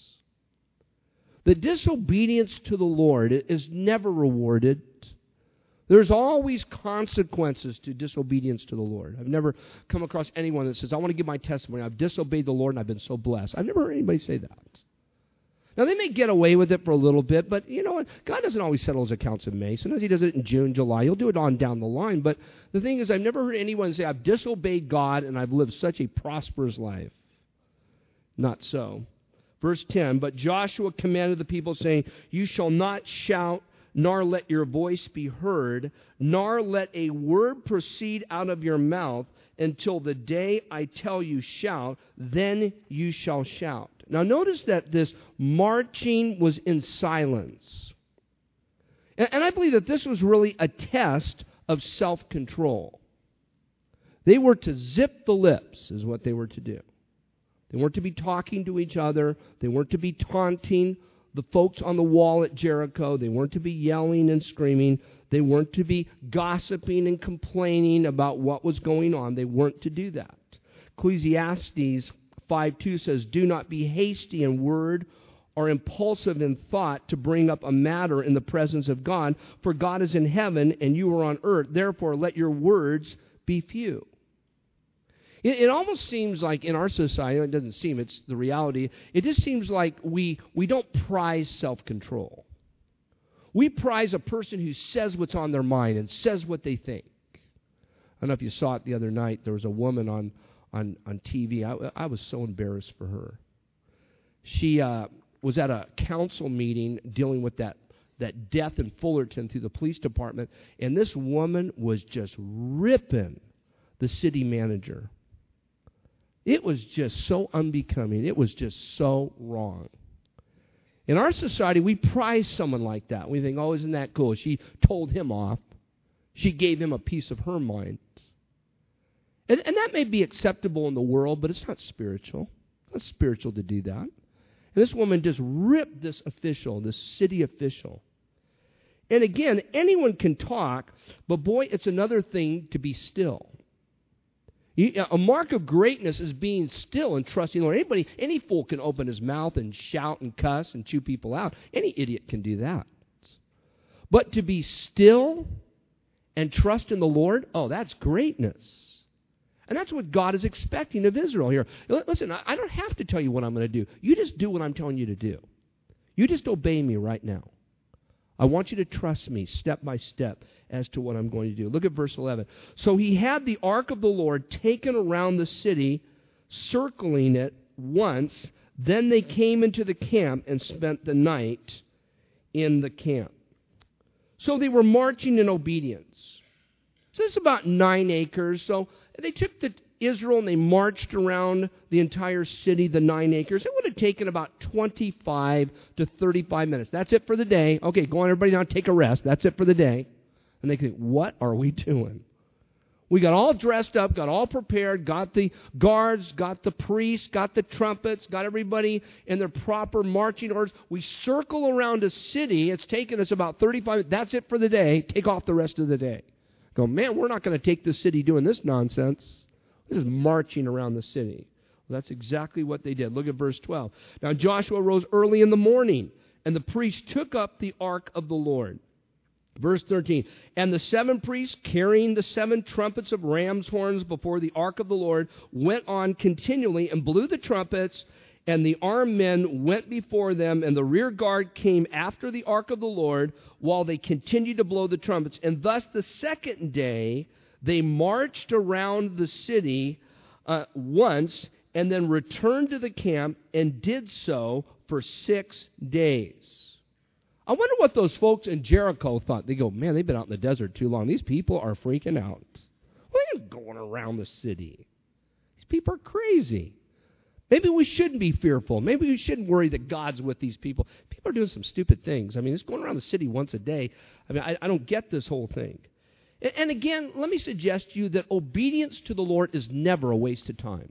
The disobedience to the Lord is never rewarded. There's always consequences to disobedience to the Lord. I've never come across anyone that says, I want to give my testimony. I've disobeyed the Lord and I've been so blessed. I've never heard anybody say that. Now, they may get away with it for a little bit, but you know what? God doesn't always settle his accounts in May. Sometimes he does it in June, July. He'll do it on down the line. But the thing is, I've never heard anyone say, I've disobeyed God and I've lived such a prosperous life. Not so. Verse ten, but Joshua commanded the people, saying, you shall not shout nor let your voice be heard, nor let a word proceed out of your mouth until the day I tell you shout, then you shall shout. Now notice that this marching was in silence. And, and I believe that this was really a test of self-control. They were to zip the lips, is what they were to do. They weren't to be talking to each other. They weren't to be taunting the folks on the wall at Jericho. They weren't to be yelling and screaming. They weren't to be gossiping and complaining about what was going on. They weren't to do that. Ecclesiastes five two says, do not be hasty in word or impulsive in thought to bring up a matter in the presence of God, for God is in heaven and you are on earth. Therefore, let your words be few. It, it almost seems like in our society, it doesn't seem, it's the reality, it just seems like we, we don't prize self-control. We prize a person who says what's on their mind and says what they think. I don't know if you saw it the other night. There was a woman on, on, on T V. I, I was so embarrassed for her. She uh, was at a council meeting dealing with that, that death in Fullerton through the police department, and this woman was just ripping the city manager. It was just so unbecoming. It was just so wrong. In our society, we prize someone like that. We think, oh, isn't that cool? She told him off. She gave him a piece of her mind. And, and that may be acceptable in the world, but it's not spiritual. It's not spiritual to do that. And this woman just ripped this official, this city official. And again, anyone can talk, but boy, it's another thing to be still. A mark of greatness is being still and trusting the Lord. Anybody, any fool can open his mouth and shout and cuss and chew people out. Any idiot can do that. But to be still and trust in the Lord, oh, that's greatness. And that's what God is expecting of Israel here. Listen, I don't have to tell you what I'm going to do. You just do what I'm telling you to do. You just obey me right now. I want you to trust me step by step as to what I'm going to do. Look at verse eleven. So he had the ark of the Lord taken around the city, circling it once. Then they came into the camp and spent the night in the camp. So they were marching in obedience. So it's about nine acres. So they took the Israel and they marched around the entire city, the nine acres. It would have taken about twenty-five to thirty-five minutes. That's it for the day. Okay, go on, everybody now, take a rest. That's it for the day. And they think, what are we doing? We got all dressed up, got all prepared, got the guards, got the priests, got the trumpets, got everybody in their proper marching orders. We circle around a city. It's taken us about thirty-five minutes. That's it for the day. Take off the rest of the day. Go, man, we're not going to take this city doing this nonsense. This is marching around the city. Well, that's exactly what they did. Look at verse twelve. Now Joshua rose early in the morning, and the priests took up the ark of the Lord. Verse thirteen. And the seven priests, carrying the seven trumpets of ram's horns before the ark of the Lord, went on continually and blew the trumpets, and the armed men went before them, and the rear guard came after the ark of the Lord, while they continued to blow the trumpets. And thus the second day they marched around the city uh, once, and then returned to the camp and did so for six days. I wonder what those folks in Jericho thought. They go, man, they've been out in the desert too long. These people are freaking out. What are you going around the city? These people are crazy. Maybe we shouldn't be fearful. Maybe we shouldn't worry that God's with these people. People are doing some stupid things. I mean, it's going around the city once a day. I mean, I, I don't get this whole thing. And again, let me suggest to you that obedience to the Lord is never a waste of time.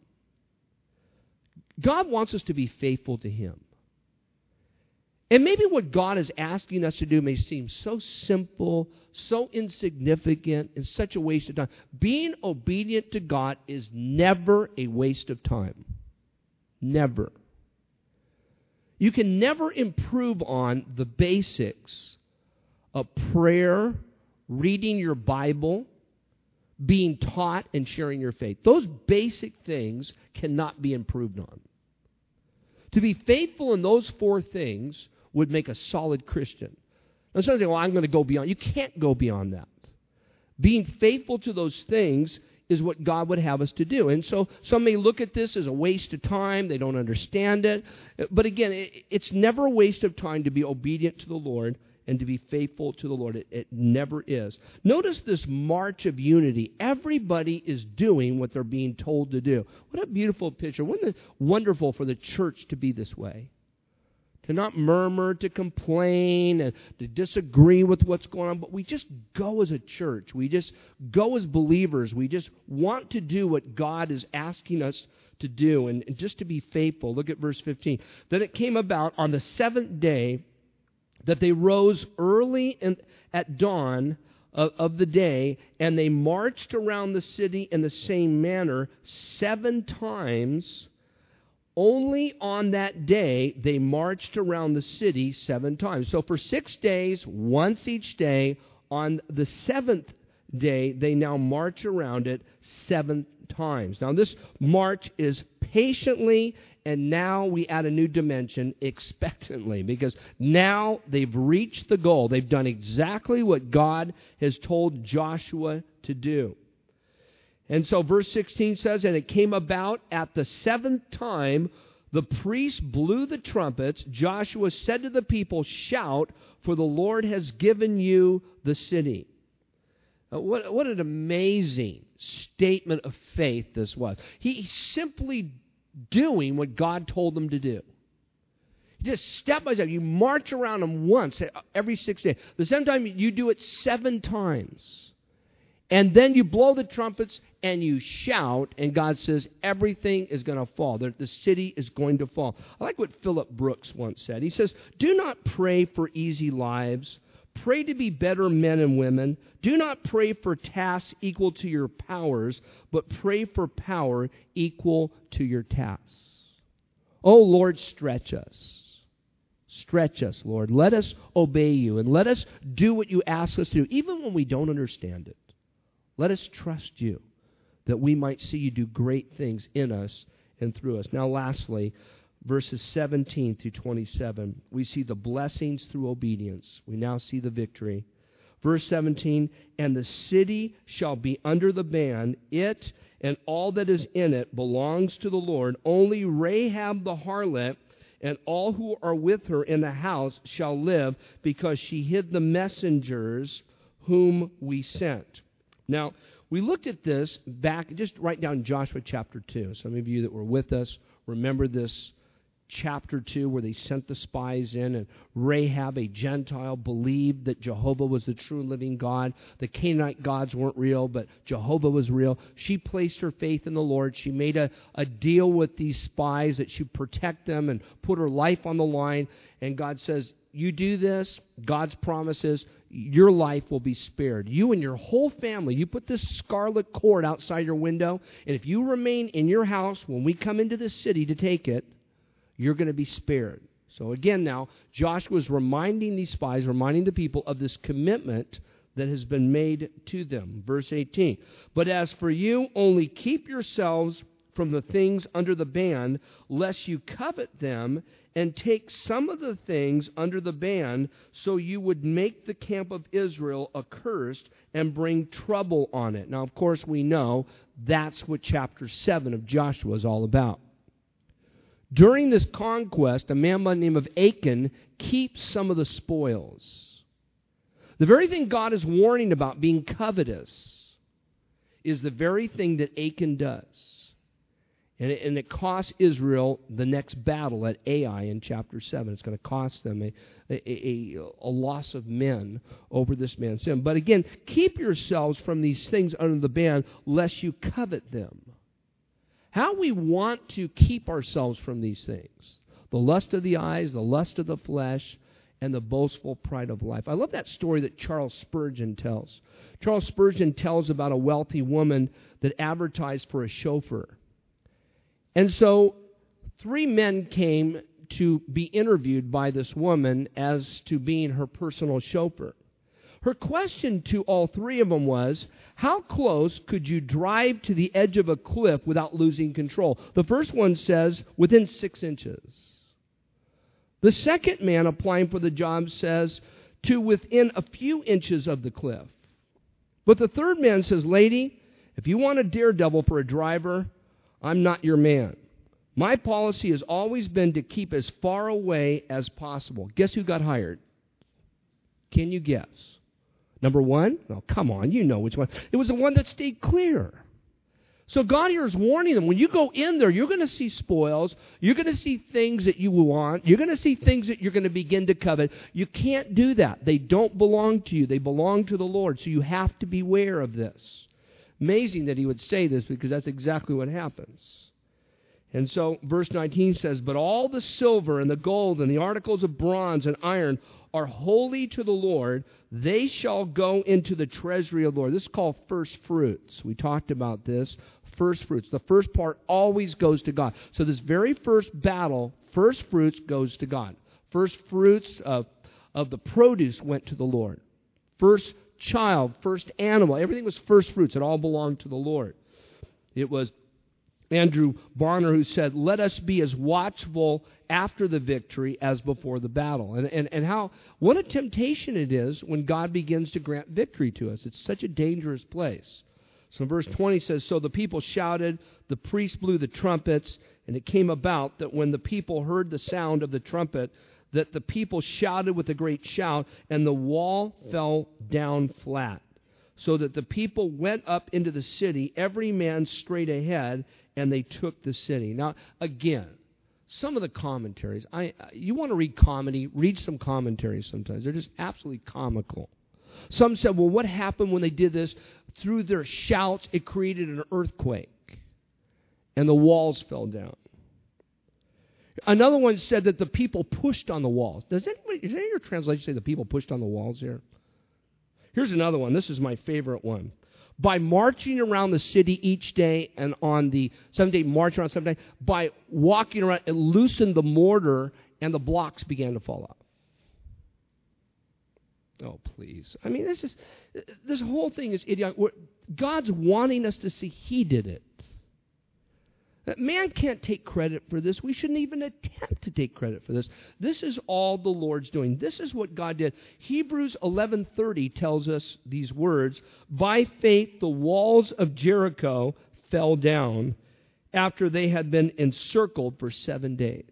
God wants us to be faithful to Him. And maybe what God is asking us to do may seem so simple, so insignificant, and such a waste of time. Being obedient to God is never a waste of time. Never. You can never improve on the basics of prayer, reading your Bible, being taught, and sharing your faith. Those basic things cannot be improved on. To be faithful in those four things would make a solid Christian. Now, some say, well, I'm going to go beyond. You can't go beyond that. Being faithful to those things is what God would have us to do. And so some may look at this as a waste of time. They don't understand it. But again, it's never a waste of time to be obedient to the Lord and to be faithful to the Lord. It, it never is. Notice this march of unity. Everybody is doing what they're being told to do. What a beautiful picture. Wouldn't it be wonderful for the church to be this way? To not murmur, to complain, and to disagree with what's going on, but we just go as a church. We just go as believers. We just want to do what God is asking us to do, and, and just to be faithful. Look at verse fifteen. Then it came about on the seventh day that they rose early in, at dawn of, of the day, and they marched around the city in the same manner seven times. Only on that day, they marched around the city seven times. So for six days, once each day, on the seventh day, they now march around it seven times. Now this march is patiently, and now we add a new dimension, expectantly, because now they've reached the goal. They've done exactly what God has told Joshua to do. And so verse sixteen says, and it came about at the seventh time, the priests blew the trumpets. Joshua said to the people, shout, for the Lord has given you the city. Uh, what, what an amazing statement of faith this was. He, he's simply doing what God told him to do. Just step by step. You march around them once every six days. The seventh time, you do it seven times. And then you blow the trumpets and you shout, and God says everything is going to fall. The, the city is going to fall. I like what Philip Brooks once said. He says, do not pray for easy lives. Pray to be better men and women. Do not pray for tasks equal to your powers, but pray for power equal to your tasks. Oh, Lord, stretch us. Stretch us, Lord. Let us obey you, and let us do what you ask us to do, even when we don't understand it. Let us trust you, that we might see you do great things in us and through us. Now, lastly, verses seventeen through twenty-seven, we see the blessings through obedience. We now see the victory. Verse seventeen, and the city shall be under the ban. It and all that is in it belongs to the Lord. Only Rahab the harlot and all who are with her in the house shall live, because she hid the messengers whom we sent. Now, we looked at this back, just write down Joshua chapter two. Some of you that were with us remember this chapter two where they sent the spies in, and Rahab, a Gentile, believed that Jehovah was the true living God. The Canaanite gods weren't real, but Jehovah was real. She placed her faith in the Lord. She made a, a deal with these spies that she'd protect them and put her life on the line. And God says, you do this, God's promises, your life will be spared. You and your whole family, you put this scarlet cord outside your window, and if you remain in your house when we come into the city to take it, you're going to be spared. So again now, Joshua is reminding these spies, reminding the people of this commitment that has been made to them. Verse eighteen, but as for you, only keep yourselves from the things under the ban, lest you covet them and take some of the things under the ban, so you would make the camp of Israel accursed and bring trouble on it. Now, of course, we know that's what chapter seven of Joshua is all about. During this conquest, a man by the name of Achan keeps some of the spoils. The very thing God is warning about, being covetous, is the very thing that Achan does. And it, and it costs Israel the next battle at Ai in chapter seven. It's going to cost them a, a, a, a loss of men over this man's sin. But again, keep yourselves from these things under the ban, lest you covet them. How we want to keep ourselves from these things. The lust of the eyes, the lust of the flesh, and the boastful pride of life. I love that story that Charles Spurgeon tells. Charles Spurgeon tells about a wealthy woman that advertised for a chauffeur. And so three men came to be interviewed by this woman as to being her personal chauffeur. Her question to all three of them was, how close could you drive to the edge of a cliff without losing control? The first one says, within six inches. The second man applying for the job says, to within a few inches of the cliff. But the third man says, lady, if you want a daredevil for a driver, I'm not your man. My policy has always been to keep as far away as possible. Guess who got hired? Can you guess? Number one? Oh, come on, you know which one. It was the one that stayed clear. So God here is warning them, when you go in there, you're going to see spoils. You're going to see things that you want. You're going to see things that you're going to begin to covet. You can't do that. They don't belong to you. They belong to the Lord. So you have to beware of this. Amazing that he would say this, because that's exactly what happens. And so verse nineteen says, but all the silver and the gold and the articles of bronze and iron are holy to the Lord. They shall go into the treasury of the Lord. This is called first fruits. We talked about this. First fruits. The first part always goes to God. So this very first battle, first fruits goes to God. First fruits of, of the produce went to the Lord. First child, first animal, everything was first fruits. It all belonged to the Lord. It was Andrew Barner who said, let us be as watchful after the victory as before the battle. And, and, and how, what a temptation it is when God begins to grant victory to us. It's such a dangerous place. So verse twenty says, so the people shouted, the priests blew the trumpets, and it came about that when the people heard the sound of the trumpet, that the people shouted with a great shout, and the wall fell down flat, so that the people went up into the city, every man straight ahead, and they took the city. Now, again, some of the commentaries, I you want to read comedy, read some commentaries sometimes. They're just absolutely comical. Some said, well, what happened when they did this? Through their shouts, it created an earthquake, and the walls fell down. Another one said that the people pushed on the walls. Does anybody, does any of your translations say the people pushed on the walls here? Here's another one. This is my favorite one. By marching around the city each day, and on the seventh day, march around seventh day, by walking around, it loosened the mortar, and the blocks began to fall off. Oh, please. I mean, this is this whole thing is idiotic. God's wanting us to see He did it. Man can't take credit for this. We shouldn't even attempt to take credit for this. This is all the Lord's doing. This is what God did. Hebrews eleven thirty tells us these words, by faith the walls of Jericho fell down after they had been encircled for seven days.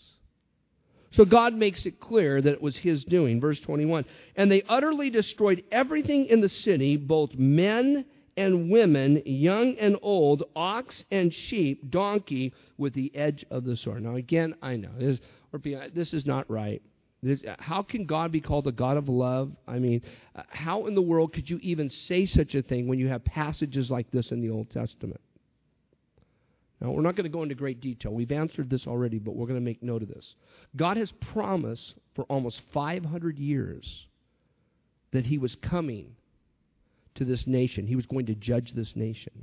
So God makes it clear that it was His doing. Verse twenty-one, and they utterly destroyed everything in the city, both men and women, young and old, ox and sheep, donkey, with the edge of the sword. Now again, I know, this, this is not right. This, how can God be called a God of love? I mean, uh, how in the world could you even say such a thing when you have passages like this in the Old Testament? Now, we're not going to go into great detail. We've answered this already, but we're going to make note of this. God has promised for almost five hundred years that He was coming to this nation. He was going to judge this nation.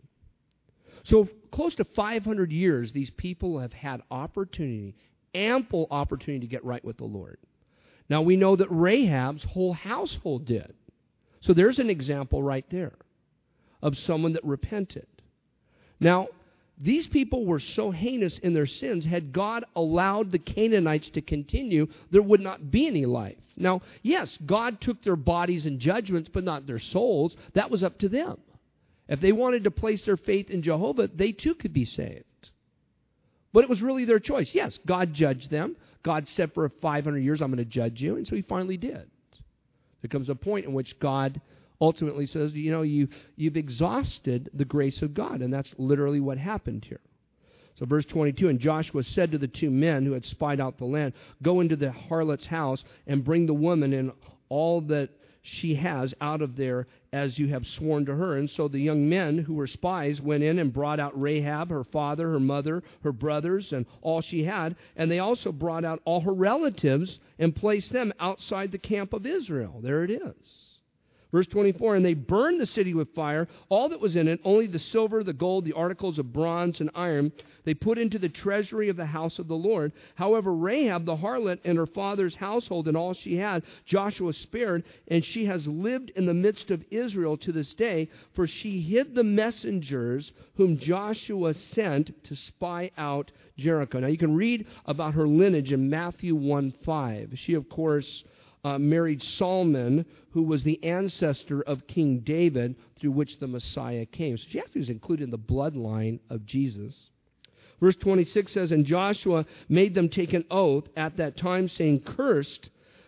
So close to five hundred years, these people have had opportunity, ample opportunity to get right with the Lord. Now we know that Rahab's whole household did. So there's an example right there of someone that repented. Now, these people were so heinous in their sins, had God allowed the Canaanites to continue, there would not be any life. Now, yes, God took their bodies in judgments, but not their souls. That was up to them. If they wanted to place their faith in Jehovah, they too could be saved. But it was really their choice. Yes, God judged them. God said for five hundred years, I'm going to judge you. And so He finally did. There comes a point in which God ultimately says, you know, you, you've exhausted the grace of God. And that's literally what happened here. So verse twenty-two, and Joshua said to the two men who had spied out the land, go into the harlot's house and bring the woman and all that she has out of there as you have sworn to her. And so the young men who were spies went in and brought out Rahab, her father, her mother, her brothers, and all she had. And they also brought out all her relatives and placed them outside the camp of Israel. There it is. Verse twenty-four, and they burned the city with fire, all that was in it, only the silver, the gold, the articles of bronze and iron, they put into the treasury of the house of the Lord. However, Rahab the harlot and her father's household and all she had, Joshua spared, and she has lived in the midst of Israel to this day, for she hid the messengers whom Joshua sent to spy out Jericho. Now you can read about her lineage in Matthew one five. She, of course, Uh, married Solomon, who was the ancestor of King David, through which the Messiah came. So she actually was included in the bloodline of Jesus. Verse twenty-six says, and Joshua made them take an oath at that time, saying, cursed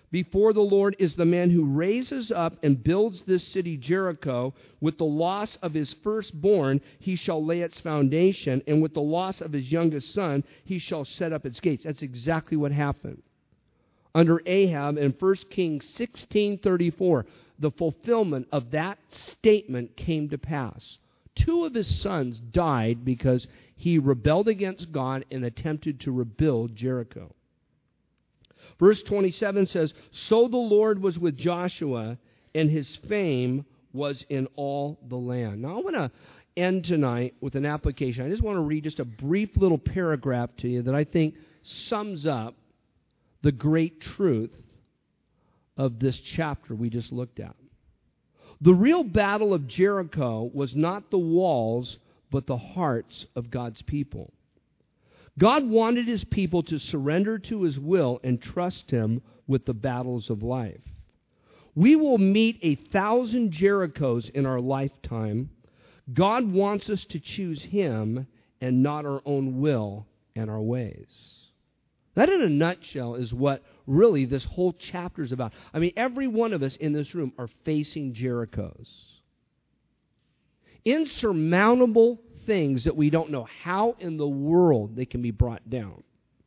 before the Lord is the man who raises up and builds this city Jericho. With the loss of his firstborn, he shall lay its foundation, and with the loss of his youngest son, he shall set up its gates. That's exactly what happened under Ahab in First Kings sixteen thirty-four. The fulfillment of that statement came to pass. Two of his sons died because he rebelled against God and attempted to rebuild Jericho. Verse twenty-seven says, "So the Lord was with Joshua, and his fame was in all the land." Now I want to end tonight with an application. I just want to read just a brief little paragraph to you that I think sums up the great truth of this chapter we just looked at. The real battle of Jericho was not the walls, but the hearts of God's people. God wanted his people to surrender to his will and trust him with the battles of life. We will meet a thousand Jerichos in our lifetime. God wants us to choose him and not our own will and our ways. That, in a nutshell, is what really this whole chapter is about. I mean, every one of us in this room are facing Jerichos. Insurmountable things that we don't know how in the world they can be brought down.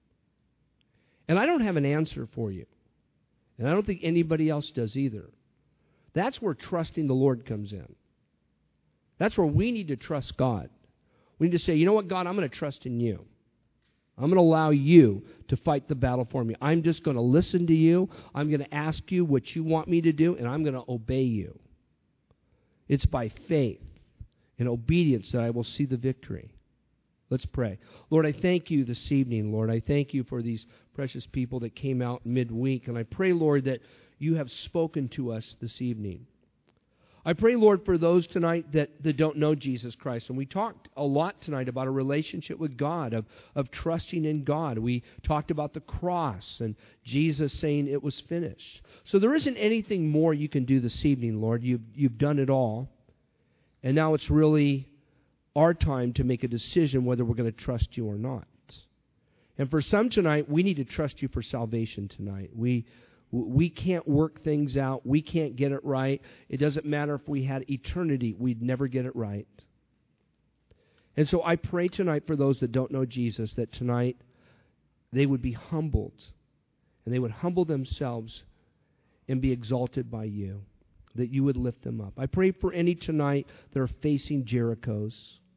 And I don't have an answer for you. And I don't think anybody else does either. That's where trusting the Lord comes in. That's where we need to trust God. We need to say, you know what, God, I'm going to trust in you. I'm going to allow you to fight the battle for me. I'm just going to listen to you. I'm going to ask you what you want me to do, and I'm going to obey you. It's by faith and obedience that I will see the victory. Let's pray. Lord, I thank you this evening, Lord. I thank you for these precious people that came out midweek. And I pray, Lord, that you have spoken to us this evening. I pray, Lord, for those tonight that, that don't know Jesus Christ. And we talked a lot tonight about a relationship with God, of, of trusting in God. We talked about the cross and Jesus saying it was finished. So there isn't anything more you can do this evening, Lord. You've, you've done it all. And now it's really our time to make a decision whether we're going to trust you or not. And for some tonight, we need to trust you for salvation tonight. We we can't work things out. We can't get it right. It doesn't matter if we had eternity. We'd never get it right. And so I pray tonight for those that don't know Jesus, that tonight they would be humbled, and they would humble themselves and be exalted by you, that you would lift them up. I pray for any tonight that are facing Jerichos.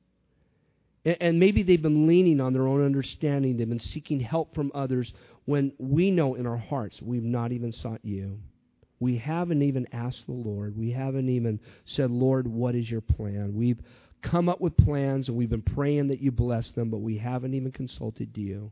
And maybe they've been leaning on their own understanding. They've been seeking help from others when we know in our hearts we've not even sought you. We haven't even asked the Lord. We haven't even said, Lord, what is your plan? We've come up with plans and we've been praying that you bless them, but we haven't even consulted you.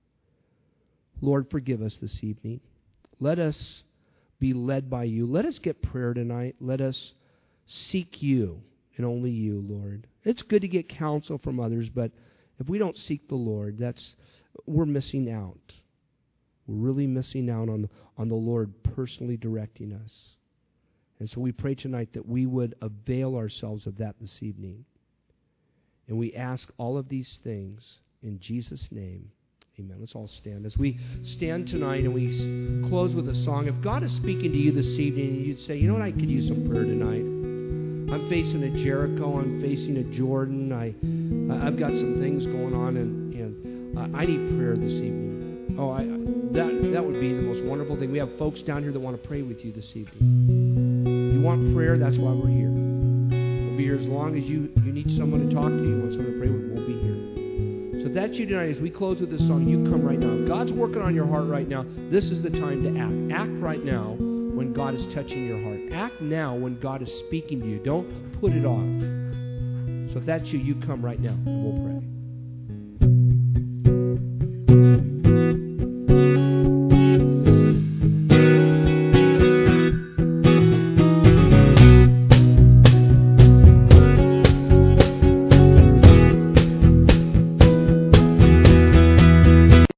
Lord, forgive us this evening. Let us be led by you. Let us get prayer tonight. Let us seek you and only you, Lord. It's good to get counsel from others, but if we don't seek the Lord, that's we're missing out. We're really missing out on, on the Lord personally directing us. And so we pray tonight that we would avail ourselves of that this evening. And we ask all of these things in Jesus' name. Amen. Let's all stand. As we stand tonight and we s- close with a song, if God is speaking to you this evening and you'd say, you know what, I could use some prayer tonight. I'm facing a Jericho. I'm facing a Jordan. I, I've got some things going on, and, and uh, I need prayer this evening. Oh, I, that that would be the most wonderful thing. We have folks down here that want to pray with you this evening. You want prayer? That's why we're here. We'll be here as long as you, you need someone to talk to. You want someone to pray with, we'll be here. So if that's you tonight, as we close with this song, you come right now. If God's working on your heart right now, this is the time to act. Act right now when God is touching your heart. Act now when God is speaking to you. Don't put it off. So if that's you, you come right now and we'll pray.